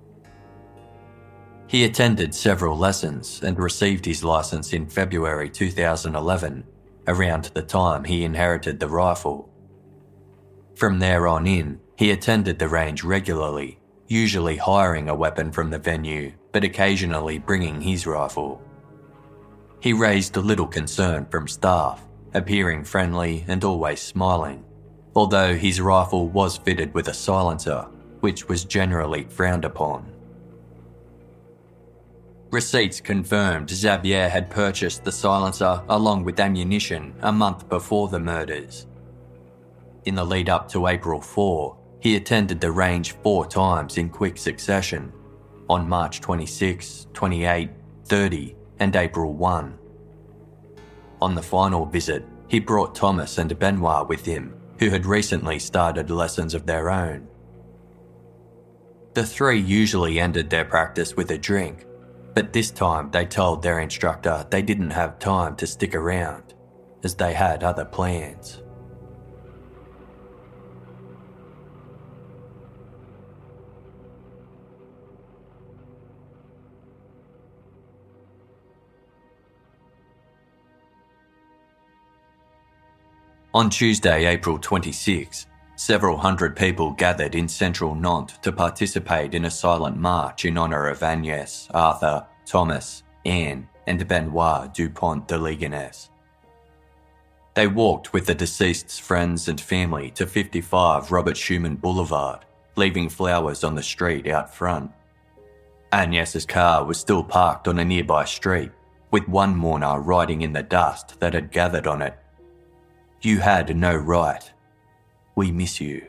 He attended several lessons and received his license in February two thousand eleven, around the time he inherited the rifle. From there on in, he attended the range regularly, usually hiring a weapon from the venue, but occasionally bringing his rifle. He raised little concern from staff, appearing friendly and always smiling, although his rifle was fitted with a silencer, which was generally frowned upon. Receipts confirmed Xavier had purchased the silencer along with ammunition a month before the murders. In the lead up to April fourth, he attended the range four times in quick succession, on March twenty-sixth, twenty-eighth, thirtieth and April first. On the final visit, he brought Thomas and Benoit with him, who had recently started lessons of their own. The three usually ended their practice with a drink, but this time they told their instructor they didn't have time to stick around, as they had other plans. On Tuesday, April twenty-sixth, several hundred people gathered in central Nantes to participate in a silent march in honour of Agnès, Arthur, Thomas, Anne and Benoit Dupont de Ligonnès. They walked with the deceased's friends and family to fifty-five Robert Schumann Boulevard, leaving flowers on the street out front. Agnès's car was still parked on a nearby street, with one mourner writing in the dust that had gathered on it, "You had no right. We miss you."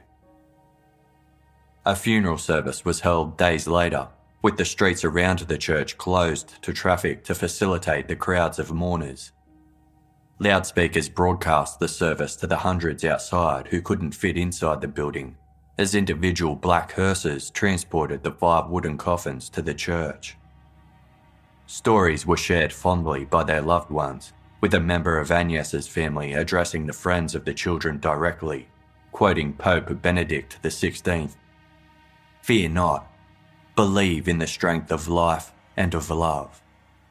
A funeral service was held days later, with the streets around the church closed to traffic to facilitate the crowds of mourners. Loudspeakers broadcast the service to the hundreds outside who couldn't fit inside the building, as individual black hearses transported the five wooden coffins to the church. Stories were shared fondly by their loved ones, with a member of Agnès's family addressing the friends of the children directly, quoting Pope Benedict the sixteenth, "Fear not, believe in the strength of life and of love."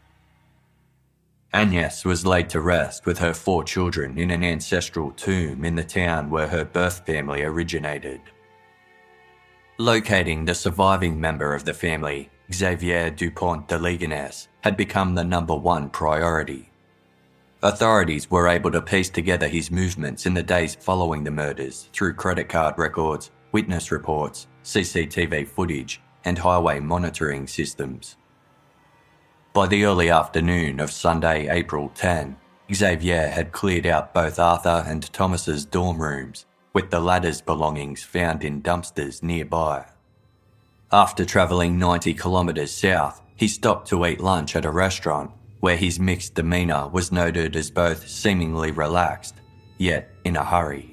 Agnès was laid to rest with her four children in an ancestral tomb in the town where her birth family originated. Locating the surviving member of the family, Xavier Dupont de Ligonnès, had become the number one priority. Authorities were able to piece together his movements in the days following the murders through credit card records, witness reports, C C T V footage, and highway monitoring systems. By the early afternoon of Sunday, April tenth, Xavier had cleared out both Arthur and Thomas's dorm rooms, with the latter's belongings found in dumpsters nearby. After travelling ninety kilometres south, he stopped to eat lunch at a restaurant, where his mixed demeanour was noted as both seemingly relaxed, yet in a hurry.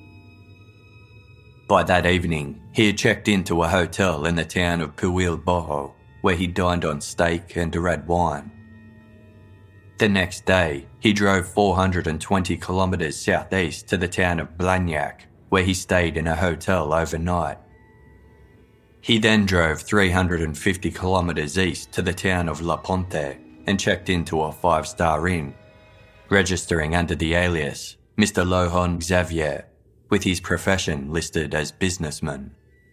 By that evening, he had checked into a hotel in the town of Puil-Boho, where he dined on steak and red wine. The next day, he drove four hundred twenty kilometres southeast to the town of Blagnac, where he stayed in a hotel overnight. He then drove three hundred fifty kilometres east to the town of La Ponte and checked into a five-star inn, registering under the alias Mister Lohon Xavier, with his profession listed as businessman.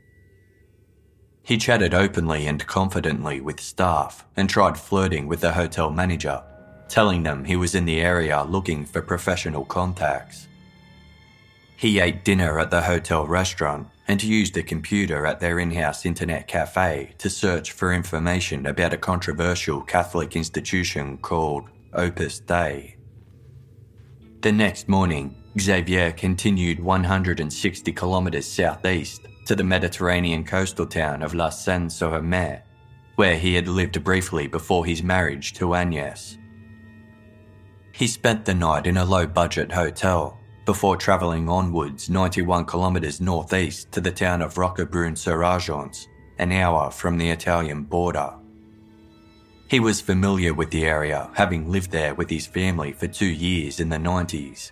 He chatted openly and confidently with staff and tried flirting with the hotel manager, telling them he was in the area looking for professional contacts. He ate dinner at the hotel restaurant and used a computer at their in-house internet cafe to search for information about a controversial Catholic institution called Opus Dei. The next morning, Xavier continued one hundred sixty kilometres southeast to the Mediterranean coastal town of La Seine-sur-Mer, where he had lived briefly before his marriage to Agnès. He spent the night in a low-budget hotel before travelling onwards ninety-one kilometres northeast to the town of Roquebrune-sur-Argens, an hour from the Italian border. He was familiar with the area, having lived there with his family for two years in the nineties.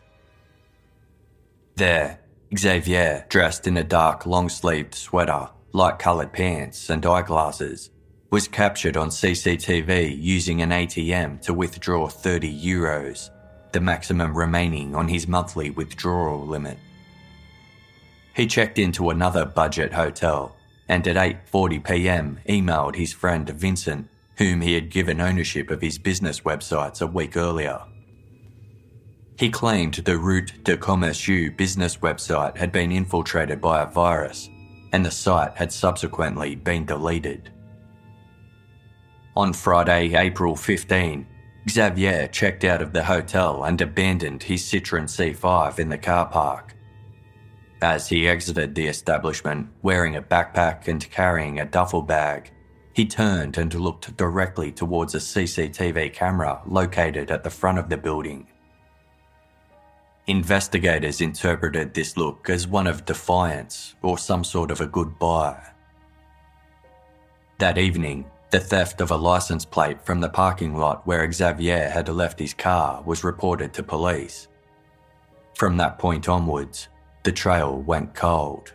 There, Xavier, dressed in a dark long-sleeved sweater, light-coloured pants and eyeglasses, was captured on C C T V using an A T M to withdraw thirty euros, the maximum remaining on his monthly withdrawal limit. He checked into another budget hotel and at eight forty p m emailed his friend Vincent, whom he had given ownership of his business websites a week earlier. He claimed the Route de Commerciaux business website had been infiltrated by a virus, and the site had subsequently been deleted. On Friday, April fifteenth, Xavier checked out of the hotel and abandoned his Citroën C five in the car park. As he exited the establishment, wearing a backpack and carrying a duffel bag, he turned and looked directly towards a C C T V camera located at the front of the building. Investigators interpreted this look as one of defiance or some sort of a goodbye. That evening, the theft of a license plate from the parking lot where Xavier had left his car was reported to police. From that point onwards, the trail went cold.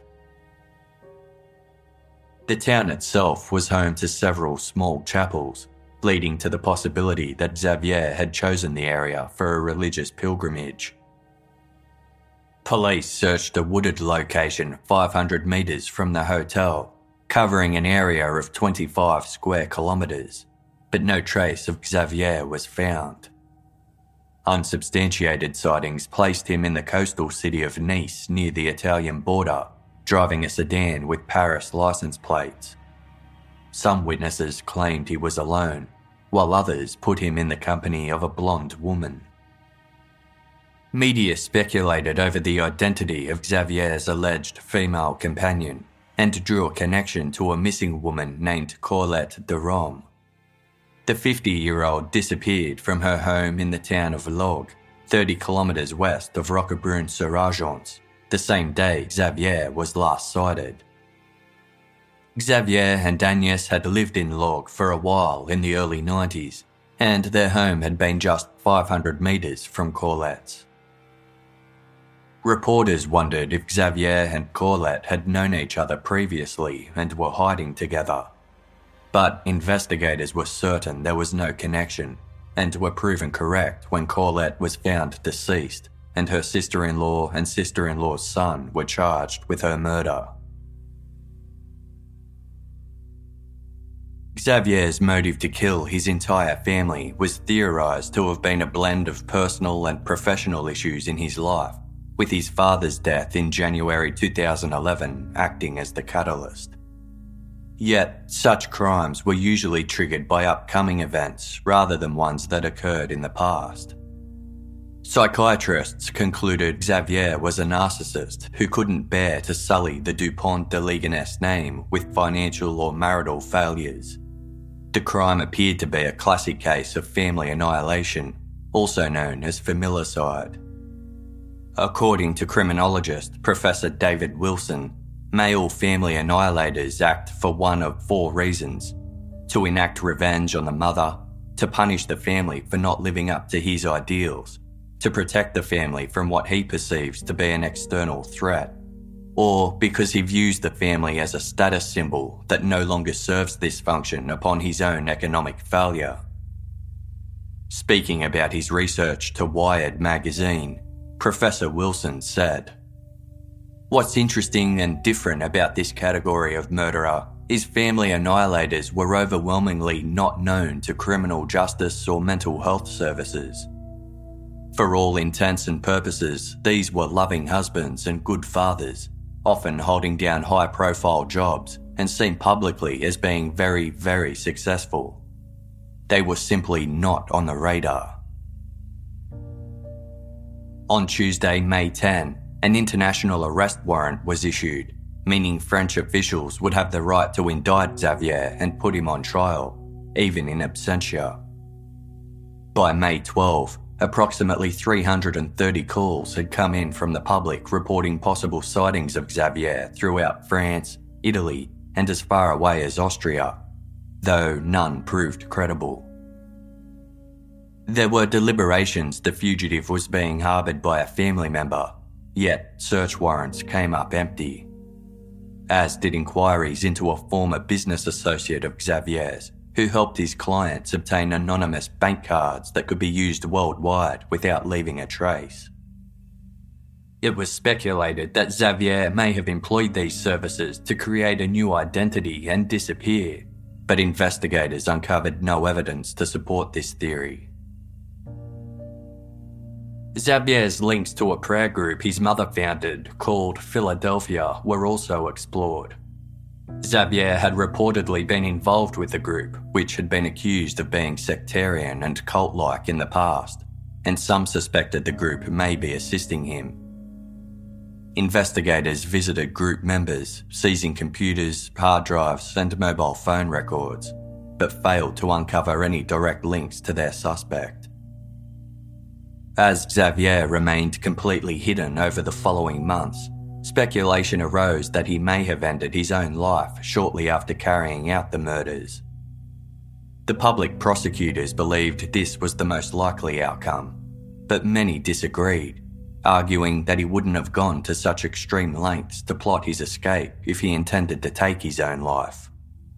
The town itself was home to several small chapels, leading to the possibility that Xavier had chosen the area for a religious pilgrimage. Police searched a wooded location five hundred metres from the hotel, covering an area of twenty-five square kilometres, but no trace of Xavier was found. Unsubstantiated sightings placed him in the coastal city of Nice near the Italian border, driving a sedan with Paris licence plates. Some witnesses claimed he was alone, while others put him in the company of a blonde woman. Media speculated over the identity of Xavier's alleged female companion and drew a connection to a missing woman named Colette de Rome. The fifty-year-old disappeared from her home in the town of Logue, thirty kilometres west of Roquebrune-sur-Argens, the same day Xavier was last sighted. Xavier and Agnès had lived in Logue for a while in the early nineties, and their home had been just five hundred metres from Colette's. Reporters wondered if Xavier and Colette had known each other previously and were hiding together. But investigators were certain there was no connection, and were proven correct when Colette was found deceased and her sister-in-law and sister-in-law's son were charged with her murder. Xavier's motive to kill his entire family was theorised to have been a blend of personal and professional issues in his life, with his father's death in January two thousand eleven acting as the catalyst. Yet, such crimes were usually triggered by upcoming events rather than ones that occurred in the past. Psychiatrists concluded Xavier was a narcissist who couldn't bear to sully the Dupont de Ligonnès name with financial or marital failures. The crime appeared to be a classic case of family annihilation, also known as familicide. According to criminologist Professor David Wilson, male family annihilators act for one of four reasons: to enact revenge on the mother, to punish the family for not living up to his ideals, to protect the family from what he perceives to be an external threat, or because he views the family as a status symbol that no longer serves this function upon his own economic failure. Speaking about his research to Wired magazine, Professor Wilson said, "What's interesting and different about this category of murderer is family annihilators were overwhelmingly not known to criminal justice or mental health services. For all intents and purposes, these were loving husbands and good fathers, often holding down high-profile jobs and seen publicly as being very, very successful. They were simply not on the radar." On Tuesday, May tenth, an international arrest warrant was issued, meaning French officials would have the right to indict Xavier and put him on trial, even in absentia. By May twelfth, approximately three hundred thirty calls had come in from the public reporting possible sightings of Xavier throughout France, Italy, and as far away as Austria, though none proved credible. There were deliberations the fugitive was being harboured by a family member, yet search warrants came up empty. As did inquiries into a former business associate of Xavier's, who helped his clients obtain anonymous bank cards that could be used worldwide without leaving a trace. It was speculated that Xavier may have employed these services to create a new identity and disappear, but investigators uncovered no evidence to support this theory. Xavier's links to a prayer group his mother founded called Philadelphia were also explored. Xavier had reportedly been involved with the group, which had been accused of being sectarian and cult-like in the past, and some suspected the group may be assisting him. Investigators visited group members, seizing computers, hard drives, and mobile phone records, but failed to uncover any direct links to their suspect. As Xavier remained completely hidden over the following months, speculation arose that he may have ended his own life shortly after carrying out the murders. The public prosecutors believed this was the most likely outcome, but many disagreed, arguing that he wouldn't have gone to such extreme lengths to plot his escape if he intended to take his own life.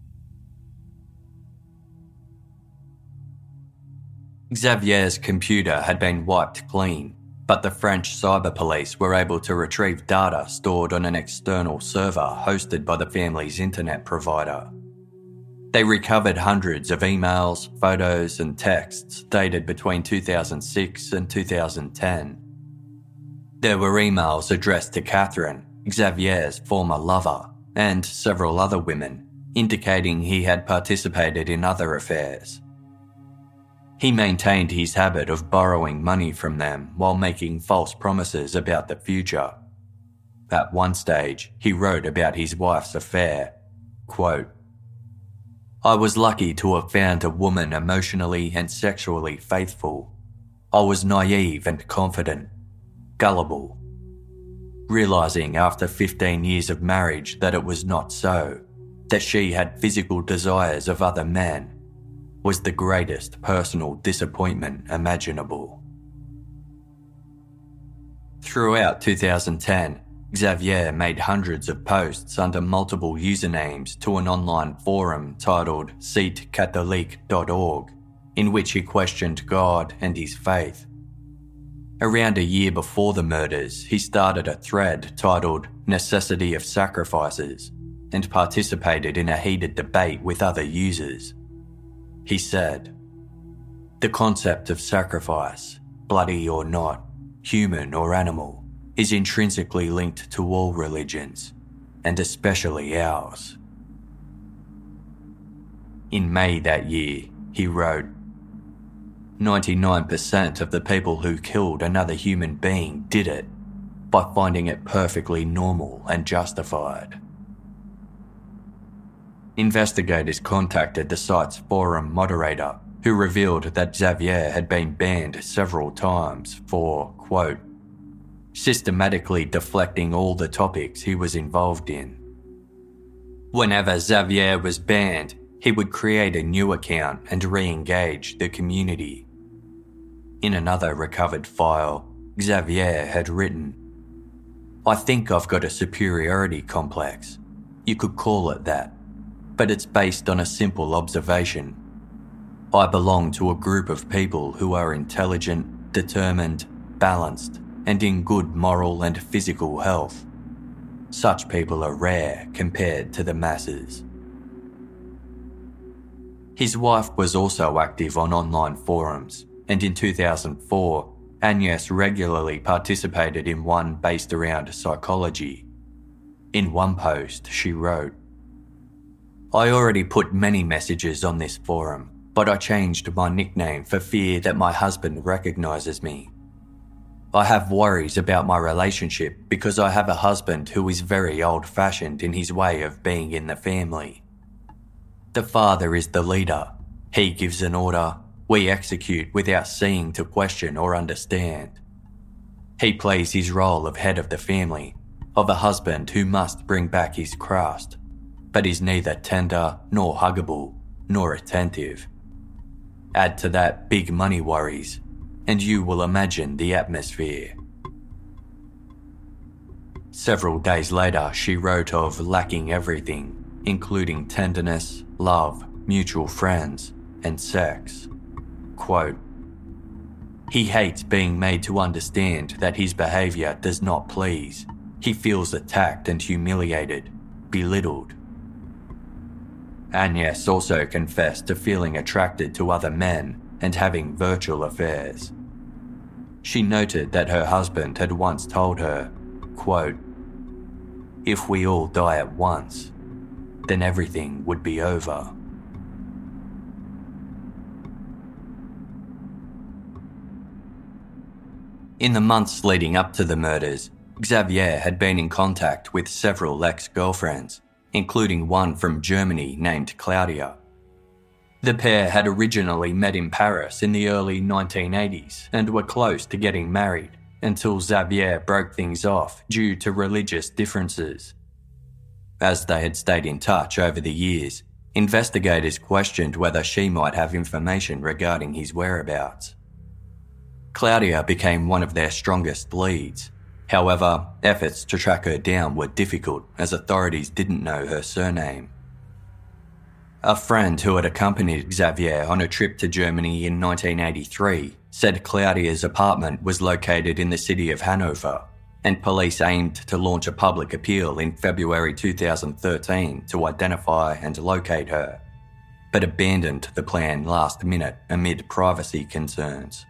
Xavier's computer had been wiped clean, but the French cyber police were able to retrieve data stored on an external server hosted by the family's internet provider. They recovered hundreds of emails, photos, and texts dated between two thousand six and two thousand ten. There were emails addressed to Catherine, Xavier's former lover, and several other women, indicating he had participated in other affairs. He maintained his habit of borrowing money from them while making false promises about the future. At one stage, he wrote about his wife's affair, quote, "I was lucky to have found a woman emotionally and sexually faithful. I was naive and confident, gullible. Realising after fifteen years of marriage that it was not so, that she had physical desires of other men, was the greatest personal disappointment imaginable." Throughout two thousand ten, Xavier made hundreds of posts under multiple usernames to an online forum titled site catholique dot org, in which he questioned God and his faith. Around a year before the murders, he started a thread titled Necessity of Sacrifices and participated in a heated debate with other users. He said, "The concept of sacrifice, bloody or not, human or animal, is intrinsically linked to all religions, and especially ours." In May that year, he wrote, ninety-nine percent of the people who killed another human being did it by finding it perfectly normal and justified. Investigators contacted the site's forum moderator, who revealed that Xavier had been banned several times for, quote, systematically deflecting all the topics he was involved in. Whenever Xavier was banned, he would create a new account and re-engage the community. In another recovered file, Xavier had written, "I think I've got a superiority complex. You could call it that, but it's based on a simple observation. I belong to a group of people who are intelligent, determined, balanced, and in good moral and physical health. Such people are rare compared to the masses." His wife was also active on online forums, and in two thousand four, Agnes regularly participated in one based around psychology. In one post, she wrote, "I already put many messages on this forum, but I changed my nickname for fear that my husband recognises me. I have worries about my relationship because I have a husband who is very old-fashioned in his way of being in the family. The father is the leader. He gives an order. We execute without seeing to question or understand. He plays his role of head of the family, of a husband who must bring back his craft, but is neither tender nor huggable nor attentive. Add to that big money worries, and you will imagine the atmosphere." Several days later, she wrote of lacking everything, including tenderness, love, mutual friends, and sex. Quote, "He hates being made to understand that his behaviour does not please. He feels attacked and humiliated, belittled." Agnes also confessed to feeling attracted to other men and having virtual affairs. she noted that her husband had once told her, quote, "If we all die at once, then everything would be over." In the months leading up to the murders, Xavier had been in contact with several ex-girlfriends, including one from Germany named Claudia. The pair had originally met in Paris in the early nineteen eighties and were close to getting married until Xavier broke things off due to religious differences. As they had stayed in touch over the years, investigators questioned whether she might have information regarding his whereabouts. Claudia became one of their strongest leads. However, efforts to track her down were difficult as authorities didn't know her surname. A friend who had accompanied Xavier on a trip to Germany in nineteen eighty-three said Claudia's apartment was located in the city of Hanover, and police aimed to launch a public appeal in February two thousand thirteen to identify and locate her, but abandoned the plan last minute amid privacy concerns.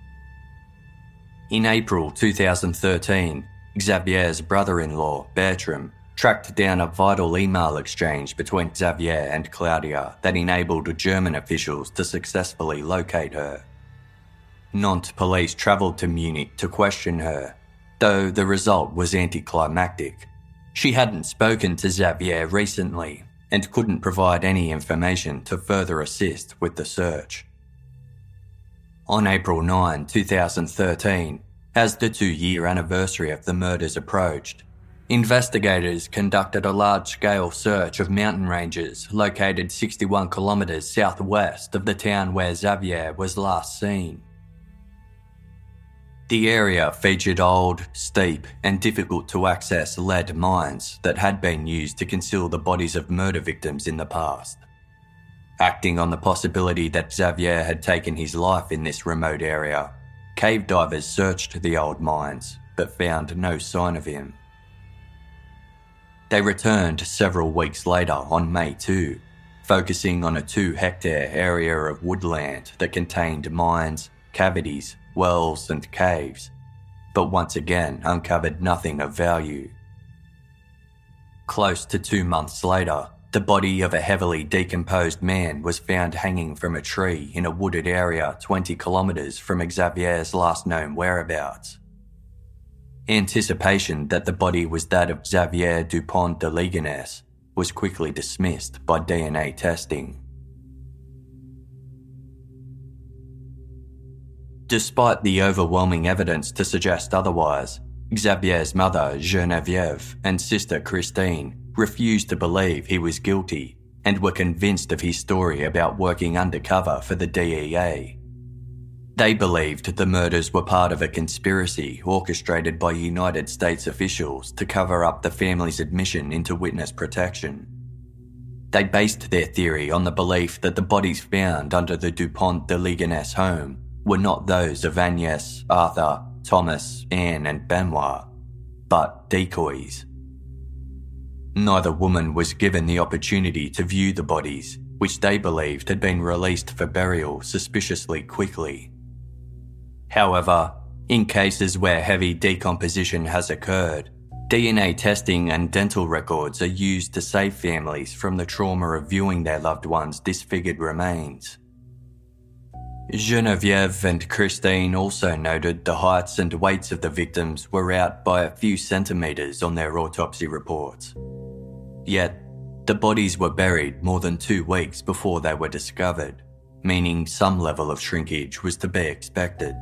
In April two thousand thirteen, Xavier's brother-in-law, Bertram, tracked down a vital email exchange between Xavier and Claudia that enabled German officials to successfully locate her. Nantes police travelled to Munich to question her, though the result was anticlimactic. She hadn't spoken to Xavier recently and couldn't provide any information to further assist with the search. On April ninth, two thousand thirteen, as the two-year anniversary of the murders approached, investigators conducted a large-scale search of mountain ranges located sixty-one kilometres southwest of the town where Xavier was last seen. The area featured old, steep and difficult-to-access lead mines that had been used to conceal the bodies of murder victims in the past. Acting on the possibility that Xavier had taken his life in this remote area, cave divers searched the old mines but found no sign of him. They returned several weeks later on May second, focusing on a two-hectare area of woodland that contained mines, cavities, wells and caves, but once again uncovered nothing of value. Close to two months later, the body of a heavily decomposed man was found hanging from a tree in a wooded area twenty kilometres from Xavier's last known whereabouts. Anticipation that the body was that of Xavier Dupont de Ligonnès was quickly dismissed by D N A testing. Despite the overwhelming evidence to suggest otherwise, Xavier's mother, Geneviève, and sister, Christine, refused to believe he was guilty and were convinced of his story about working undercover for the D E A. They believed the murders were part of a conspiracy orchestrated by United States officials to cover up the family's admission into witness protection. They based their theory on the belief that the bodies found under the Dupont de Ligonnès home were not those of Agnès, Arthur, Thomas, Anne and Benoit, but decoys. Neither woman was given the opportunity to view the bodies, which they believed had been released for burial suspiciously quickly. However, in cases where heavy decomposition has occurred, D N A testing and dental records are used to save families from the trauma of viewing their loved ones' disfigured remains. Geneviève and Christine also noted the heights and weights of the victims were out by a few centimetres on their autopsy reports. Yet, the bodies were buried more than two weeks before they were discovered, meaning some level of shrinkage was to be expected.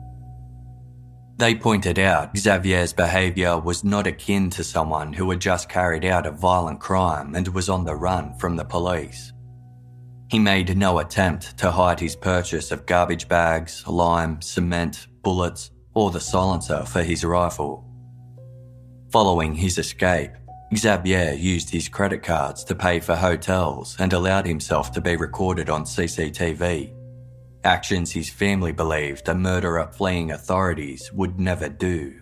They pointed out Xavier's behaviour was not akin to someone who had just carried out a violent crime and was on the run from the police. He made no attempt to hide his purchase of garbage bags, lime, cement, bullets, or the silencer for his rifle. Following his escape, Xavier used his credit cards to pay for hotels and allowed himself to be recorded on C C T V, actions his family believed a murderer fleeing authorities would never do.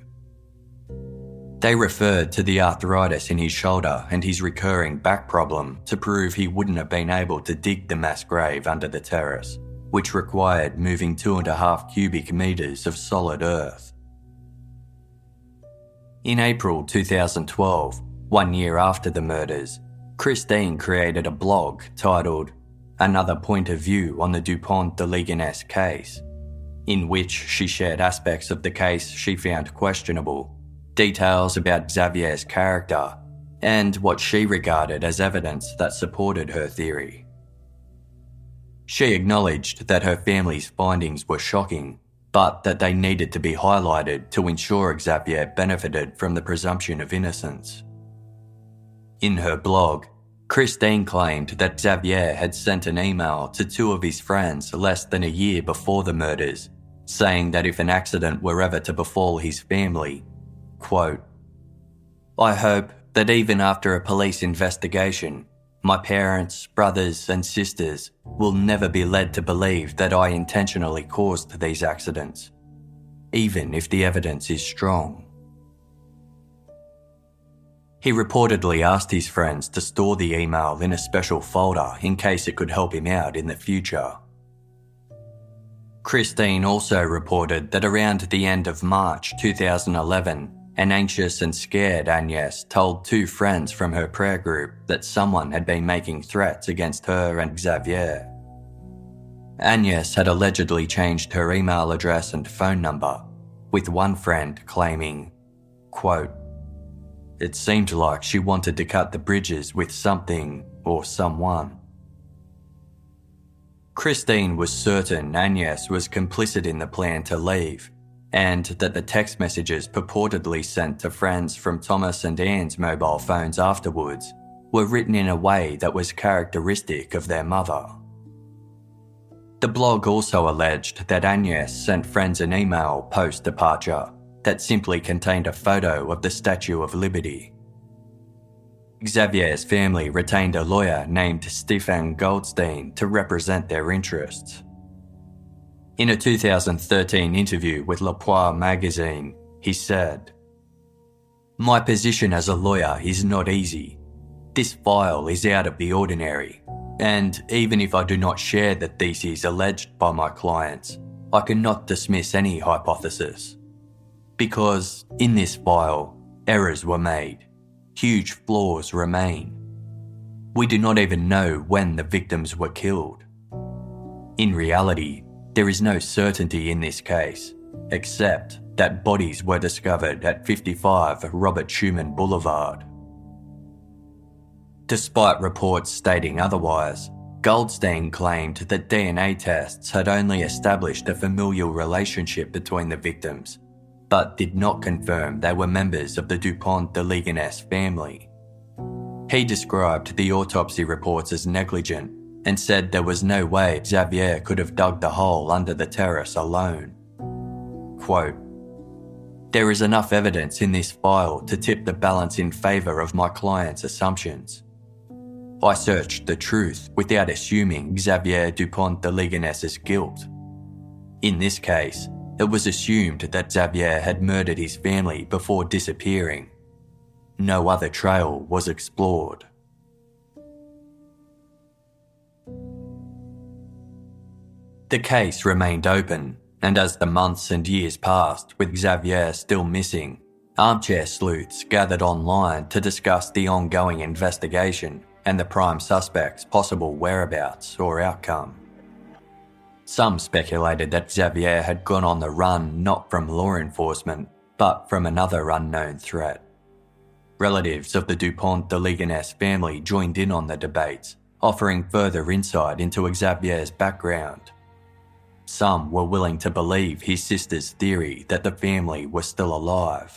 They referred to the arthritis in his shoulder and his recurring back problem to prove he wouldn't have been able to dig the mass grave under the terrace, which required moving two and a half cubic metres of solid earth. In April two thousand twelve, one year after the murders, Christine created a blog titled Another Point of View on the Dupont de Ligonnès case, in which she shared aspects of the case she found questionable, details about Xavier's character, and what she regarded as evidence that supported her theory. She acknowledged that her family's findings were shocking, but that they needed to be highlighted to ensure Xavier benefited from the presumption of innocence. In her blog, Christine claimed that Xavier had sent an email to two of his friends less than a year before the murders, saying that if an accident were ever to befall his family, quote, "I hope that even after a police investigation, my parents, brothers and sisters will never be led to believe that I intentionally caused these accidents, even if the evidence is strong." He reportedly asked his friends to store the email in a special folder in case it could help him out in the future. Christine also reported that around the end of March two thousand eleven, an anxious and scared Agnes told two friends from her prayer group that someone had been making threats against her and Xavier. Agnes had allegedly changed her email address and phone number, with one friend claiming, quote, "It seemed like she wanted to cut the bridges with something or someone." Christine was certain Agnes was complicit in the plan to leave, and that the text messages purportedly sent to friends from Thomas and Anne's mobile phones afterwards were written in a way that was characteristic of their mother. The blog also alleged that Agnes sent friends an email post-departure that simply contained a photo of the Statue of Liberty. Xavier's family retained a lawyer named Stefan Goldstein to represent their interests. In a two thousand thirteen interview with Le Point magazine, he said, "My position as a lawyer is not easy. This file is out of the ordinary, and even if I do not share the theses alleged by my clients, I cannot dismiss any hypothesis. Because in this file, errors were made. Huge flaws remain. We do not even know when the victims were killed. In reality, there is no certainty in this case, except that bodies were discovered at fifty-five Robert Schumann Boulevard." Despite reports stating otherwise, Goldstein claimed that D N A tests had only established a familial relationship between the victims, but did not confirm they were members of the Dupont de Ligonnès family. He described the autopsy reports as negligent and said there was no way Xavier could have dug the hole under the terrace alone. Quote, "There is enough evidence in this file to tip the balance in favour of my client's assumptions. I searched the truth without assuming Xavier Dupont de Ligonnès' guilt. In this case, it was assumed that Xavier had murdered his family before disappearing. No other trail was explored." The case remained open, and as the months and years passed with Xavier still missing, armchair sleuths gathered online to discuss the ongoing investigation and the prime suspect's possible whereabouts or outcome. Some speculated that Xavier had gone on the run not from law enforcement, but from another unknown threat. Relatives of the Dupont de Ligonnès family joined in on the debates, offering further insight into Xavier's background. Some were willing to believe his sister's theory that the family was still alive.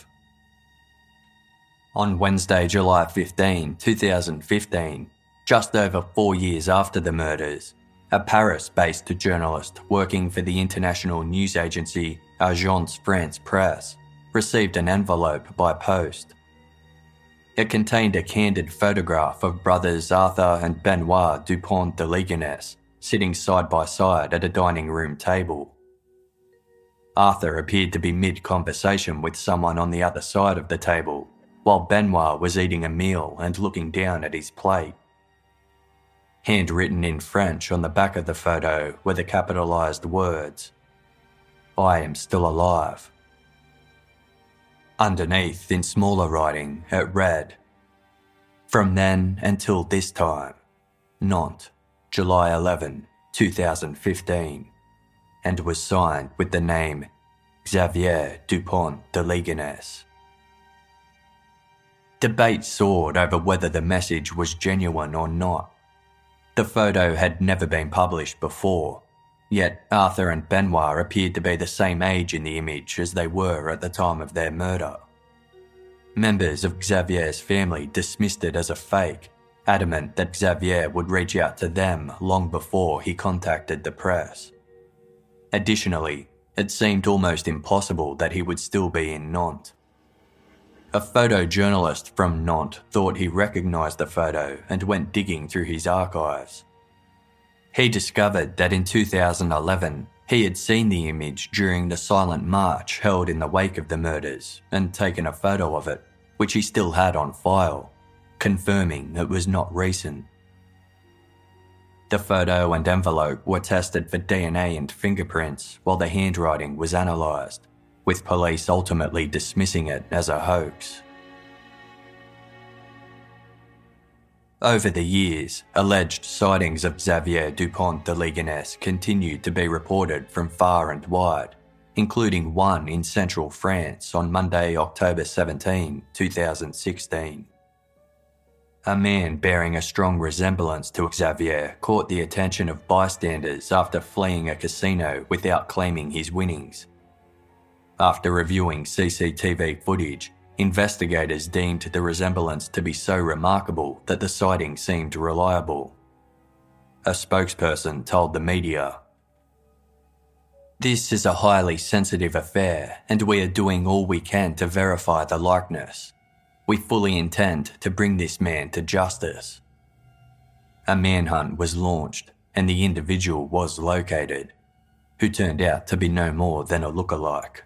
On Wednesday, July fifteenth, twenty fifteen, just over four years after the murders, a Paris-based journalist working for the international news agency Agence France-Presse received an envelope by post. It contained a candid photograph of brothers Arthur and Benoit Dupont de Ligonnès sitting side by side at a dining room table. Arthur appeared to be mid-conversation with someone on the other side of the table, while Benoit was eating a meal and looking down at his plate. Handwritten in French on the back of the photo were the capitalised words, "I am still alive." Underneath, in smaller writing, it read, "From then until this time, Nantes, July eleventh, twenty fifteen," and was signed with the name Xavier Dupont de Ligonnès. Debate soared over whether the message was genuine or not. The photo had never been published before, yet Arthur and Benoit appeared to be the same age in the image as they were at the time of their murder. Members of Xavier's family dismissed it as a fake, adamant that Xavier would reach out to them long before he contacted the press. Additionally, it seemed almost impossible that he would still be in Nantes. A photojournalist from Nantes thought he recognised the photo and went digging through his archives. He discovered that in two thousand eleven, he had seen the image during the silent march held in the wake of the murders and taken a photo of it, which he still had on file, confirming it was not recent. The photo and envelope were tested for D N A and fingerprints while the handwriting was analysed, with police ultimately dismissing it as a hoax. Over the years, alleged sightings of Xavier Dupont de Ligonnès continued to be reported from far and wide, including one in central France on Monday, October seventeenth, twenty sixteen. A man bearing a strong resemblance to Xavier caught the attention of bystanders after fleeing a casino without claiming his winnings. After reviewing C C T V footage, investigators deemed the resemblance to be so remarkable that the sighting seemed reliable. A spokesperson told the media, "This is a highly sensitive affair, and we are doing all we can to verify the likeness. We fully intend to bring this man to justice." A manhunt was launched, and the individual was located, who turned out to be no more than a lookalike.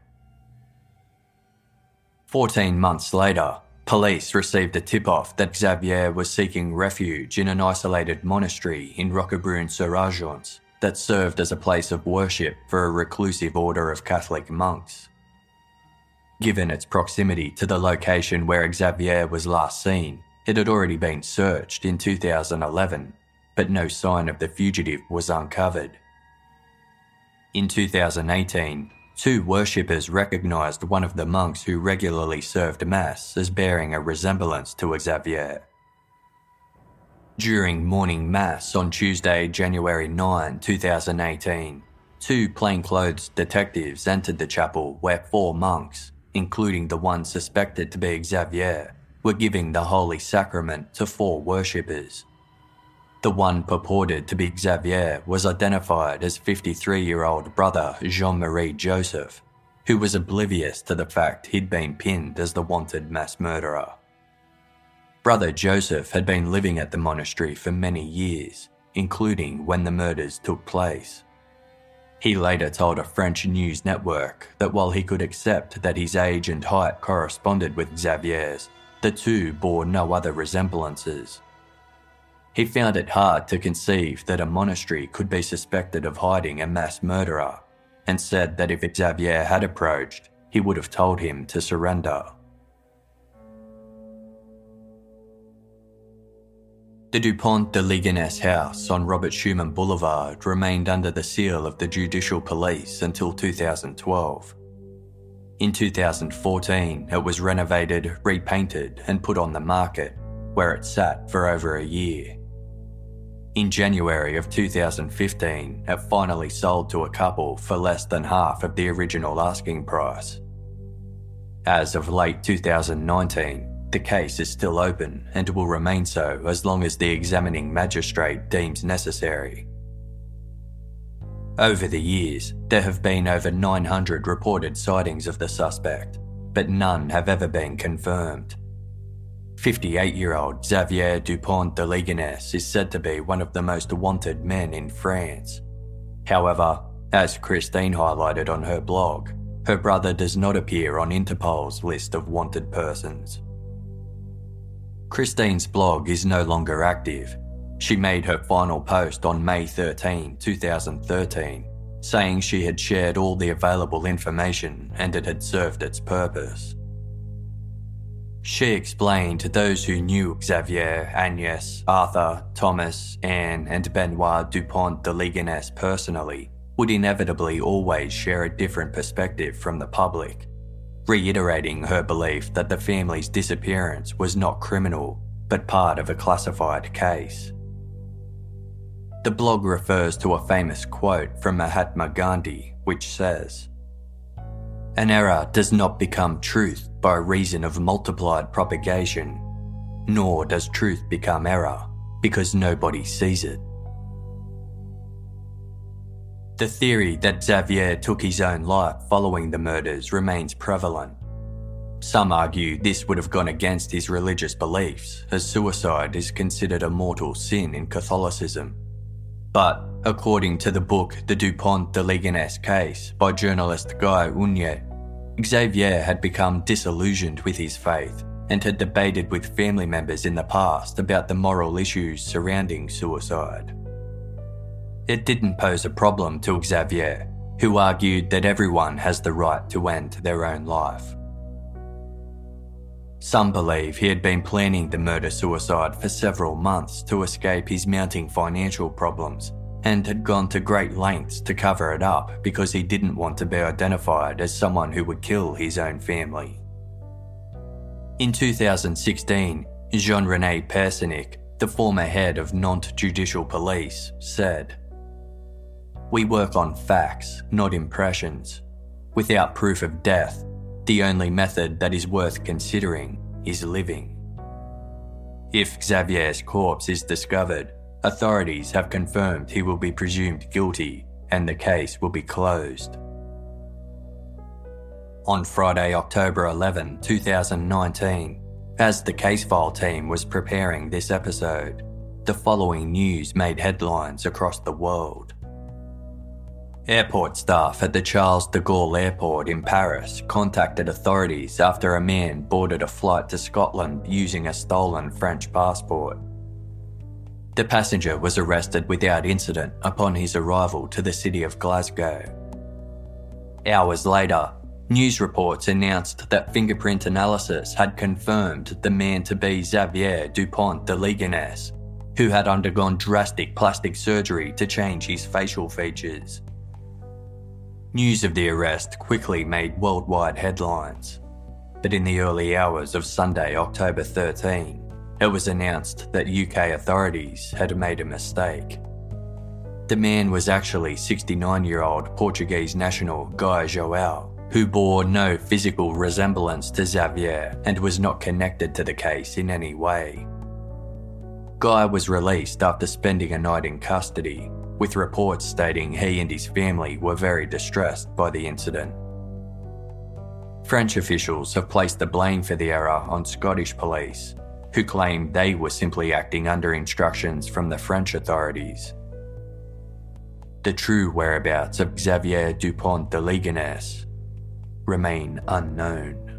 Fourteen months later, police received a tip-off that Xavier was seeking refuge in an isolated monastery in Roquebrune-sur-Argens that served as a place of worship for a reclusive order of Catholic monks. Given its proximity to the location where Xavier was last seen, it had already been searched in two thousand eleven, but no sign of the fugitive was uncovered. In two thousand eighteen, two worshippers recognised one of the monks who regularly served Mass as bearing a resemblance to Xavier. During morning Mass on Tuesday, January ninth, twenty eighteen, two plainclothes detectives entered the chapel where four monks, including the one suspected to be Xavier, were giving the Holy Sacrament to four worshippers. The one purported to be Xavier was identified as fifty-three-year-old brother Jean-Marie Joseph, who was oblivious to the fact he'd been pinned as the wanted mass murderer. Brother Joseph had been living at the monastery for many years, including when the murders took place. He later told a French news network that while he could accept that his age and height corresponded with Xavier's, the two bore no other resemblances. He found it hard to conceive that a monastery could be suspected of hiding a mass murderer, and said that if Xavier had approached, he would have told him to surrender. The Dupont de Ligonnès house on Robert Schumann Boulevard remained under the seal of the Judicial Police until two thousand twelve. In two thousand fourteen, it was renovated, repainted, and put on the market, where it sat for over a year. In January of two thousand fifteen, it finally sold to a couple for less than half of the original asking price. As of late two thousand nineteen, the case is still open and will remain so as long as the examining magistrate deems necessary. Over the years, there have been over nine hundred reported sightings of the suspect, but none have ever been confirmed. fifty-eight-year-old Xavier Dupont de Ligonnès is said to be one of the most wanted men in France. However, as Christine highlighted on her blog, her brother does not appear on Interpol's list of wanted persons. Christine's blog is no longer active. She made her final post on May thirteenth, twenty thirteen, saying she had shared all the available information and it had served its purpose. She explained those who knew Xavier, Agnes, Arthur, Thomas, Anne, and Benoit Dupont de Ligonnès personally would inevitably always share a different perspective from the public, reiterating her belief that the family's disappearance was not criminal, but part of a classified case. The blog refers to a famous quote from Mahatma Gandhi, which says, "An error does not become truth by reason of multiplied propagation, nor does truth become error because nobody sees it." The theory that Xavier took his own life following the murders remains prevalent. Some argue this would have gone against his religious beliefs, as suicide is considered a mortal sin in Catholicism. But, according to the book The Dupont de Ligonnès Case by journalist Guy Unier, Xavier had become disillusioned with his faith and had debated with family members in the past about the moral issues surrounding suicide. It didn't pose a problem to Xavier, who argued that everyone has the right to end their own life. Some believe he had been planning the murder-suicide for several months to escape his mounting financial problems and had gone to great lengths to cover it up because he didn't want to be identified as someone who would kill his own family. In two thousand sixteen, Jean-René Persinic, the former head of Nantes Judicial Police, said, "We work on facts, not impressions. Without proof of death, the only method that is worth considering is living." If Xavier's corpse is discovered, authorities have confirmed he will be presumed guilty and the case will be closed. On Friday, October eleventh, twenty nineteen, as the case file team was preparing this episode, the following news made headlines across the world. Airport staff at the Charles de Gaulle Airport in Paris contacted authorities after a man boarded a flight to Scotland using a stolen French passport. The passenger was arrested without incident upon his arrival to the city of Glasgow. Hours later, news reports announced that fingerprint analysis had confirmed the man to be Xavier Dupont de Ligonnès, who had undergone drastic plastic surgery to change his facial features. News of the arrest quickly made worldwide headlines, but in the early hours of Sunday, October thirteenth, it was announced that U K authorities had made a mistake. The man was actually sixty-nine-year-old Portuguese national Guy João, who bore no physical resemblance to Xavier and was not connected to the case in any way. Guy was released after spending a night in custody, with reports stating he and his family were very distressed by the incident. French officials have placed the blame for the error on Scottish police, who claim they were simply acting under instructions from the French authorities. The true whereabouts of Xavier Dupont de Ligonnès remain unknown.